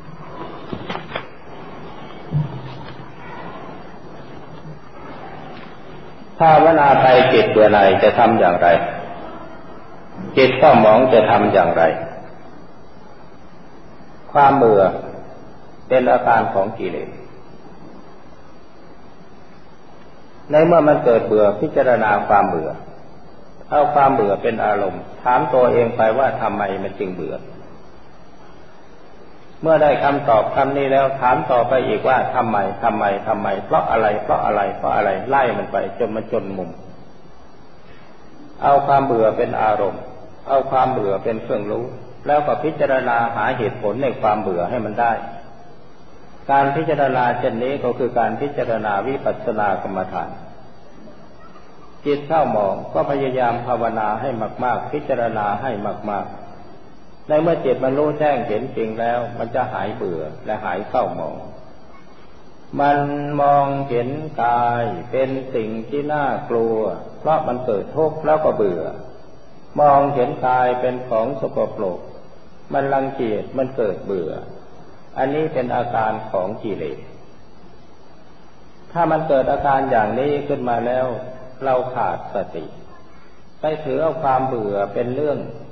ภาวนาไปจิตเบื่อหน่ายจะทำอย่างไรจิตเศร้าหมองจะทำอย่างไรความเบื่อเป็นอาการของกิเลสในเมื่อมันเกิดเบื่อพิจารณาความเบื่อเอาความเบื่อเป็นอารมณ์ถามตัวเองไปว่าทำไมมันจึงเบื่อเมื่อได้คำตอบคำนี้แล้วถามต่อไปอีกว่าทำไมทำไมทำไมเพราะอะไรเพราะอะไรเพราะอะไรไล่มันไปจนมันจนมุมเอาความเบื่อเป็นอารมณ์เอาความเบื่อเป็นเครื่องรู้แล้วก็พิจารณาหาเหตุผลในความเบื่อให้มันได้การพิจารณาเช่นนี้ก็คือการพิจารณาวิปัสสนากรรมฐานจิตเศร้าหมองก็พยายามภาวนาให้มากๆพิจารณาให้มากๆในเมื่อจิตมันรู้แจ้งเห็นจริงแล้วมันจะหายเบื่อและหายเศร้าหมองมันมองเห็นกายเป็นสิ่งที่น่ากลัวเพราะมันเกิดทุกข์แล้วก็เบื่อมองเห็นกายเป็นของสกปรกมันรังเกียจมันเกิดเบื่ออันนี้เป็นอาการของกิเลสถ้ามันเกิดอาการอย่างนี้ขึ้นมาแล้วเราขาดสติไปถือเอาความเบื่อเป็นเรื่อง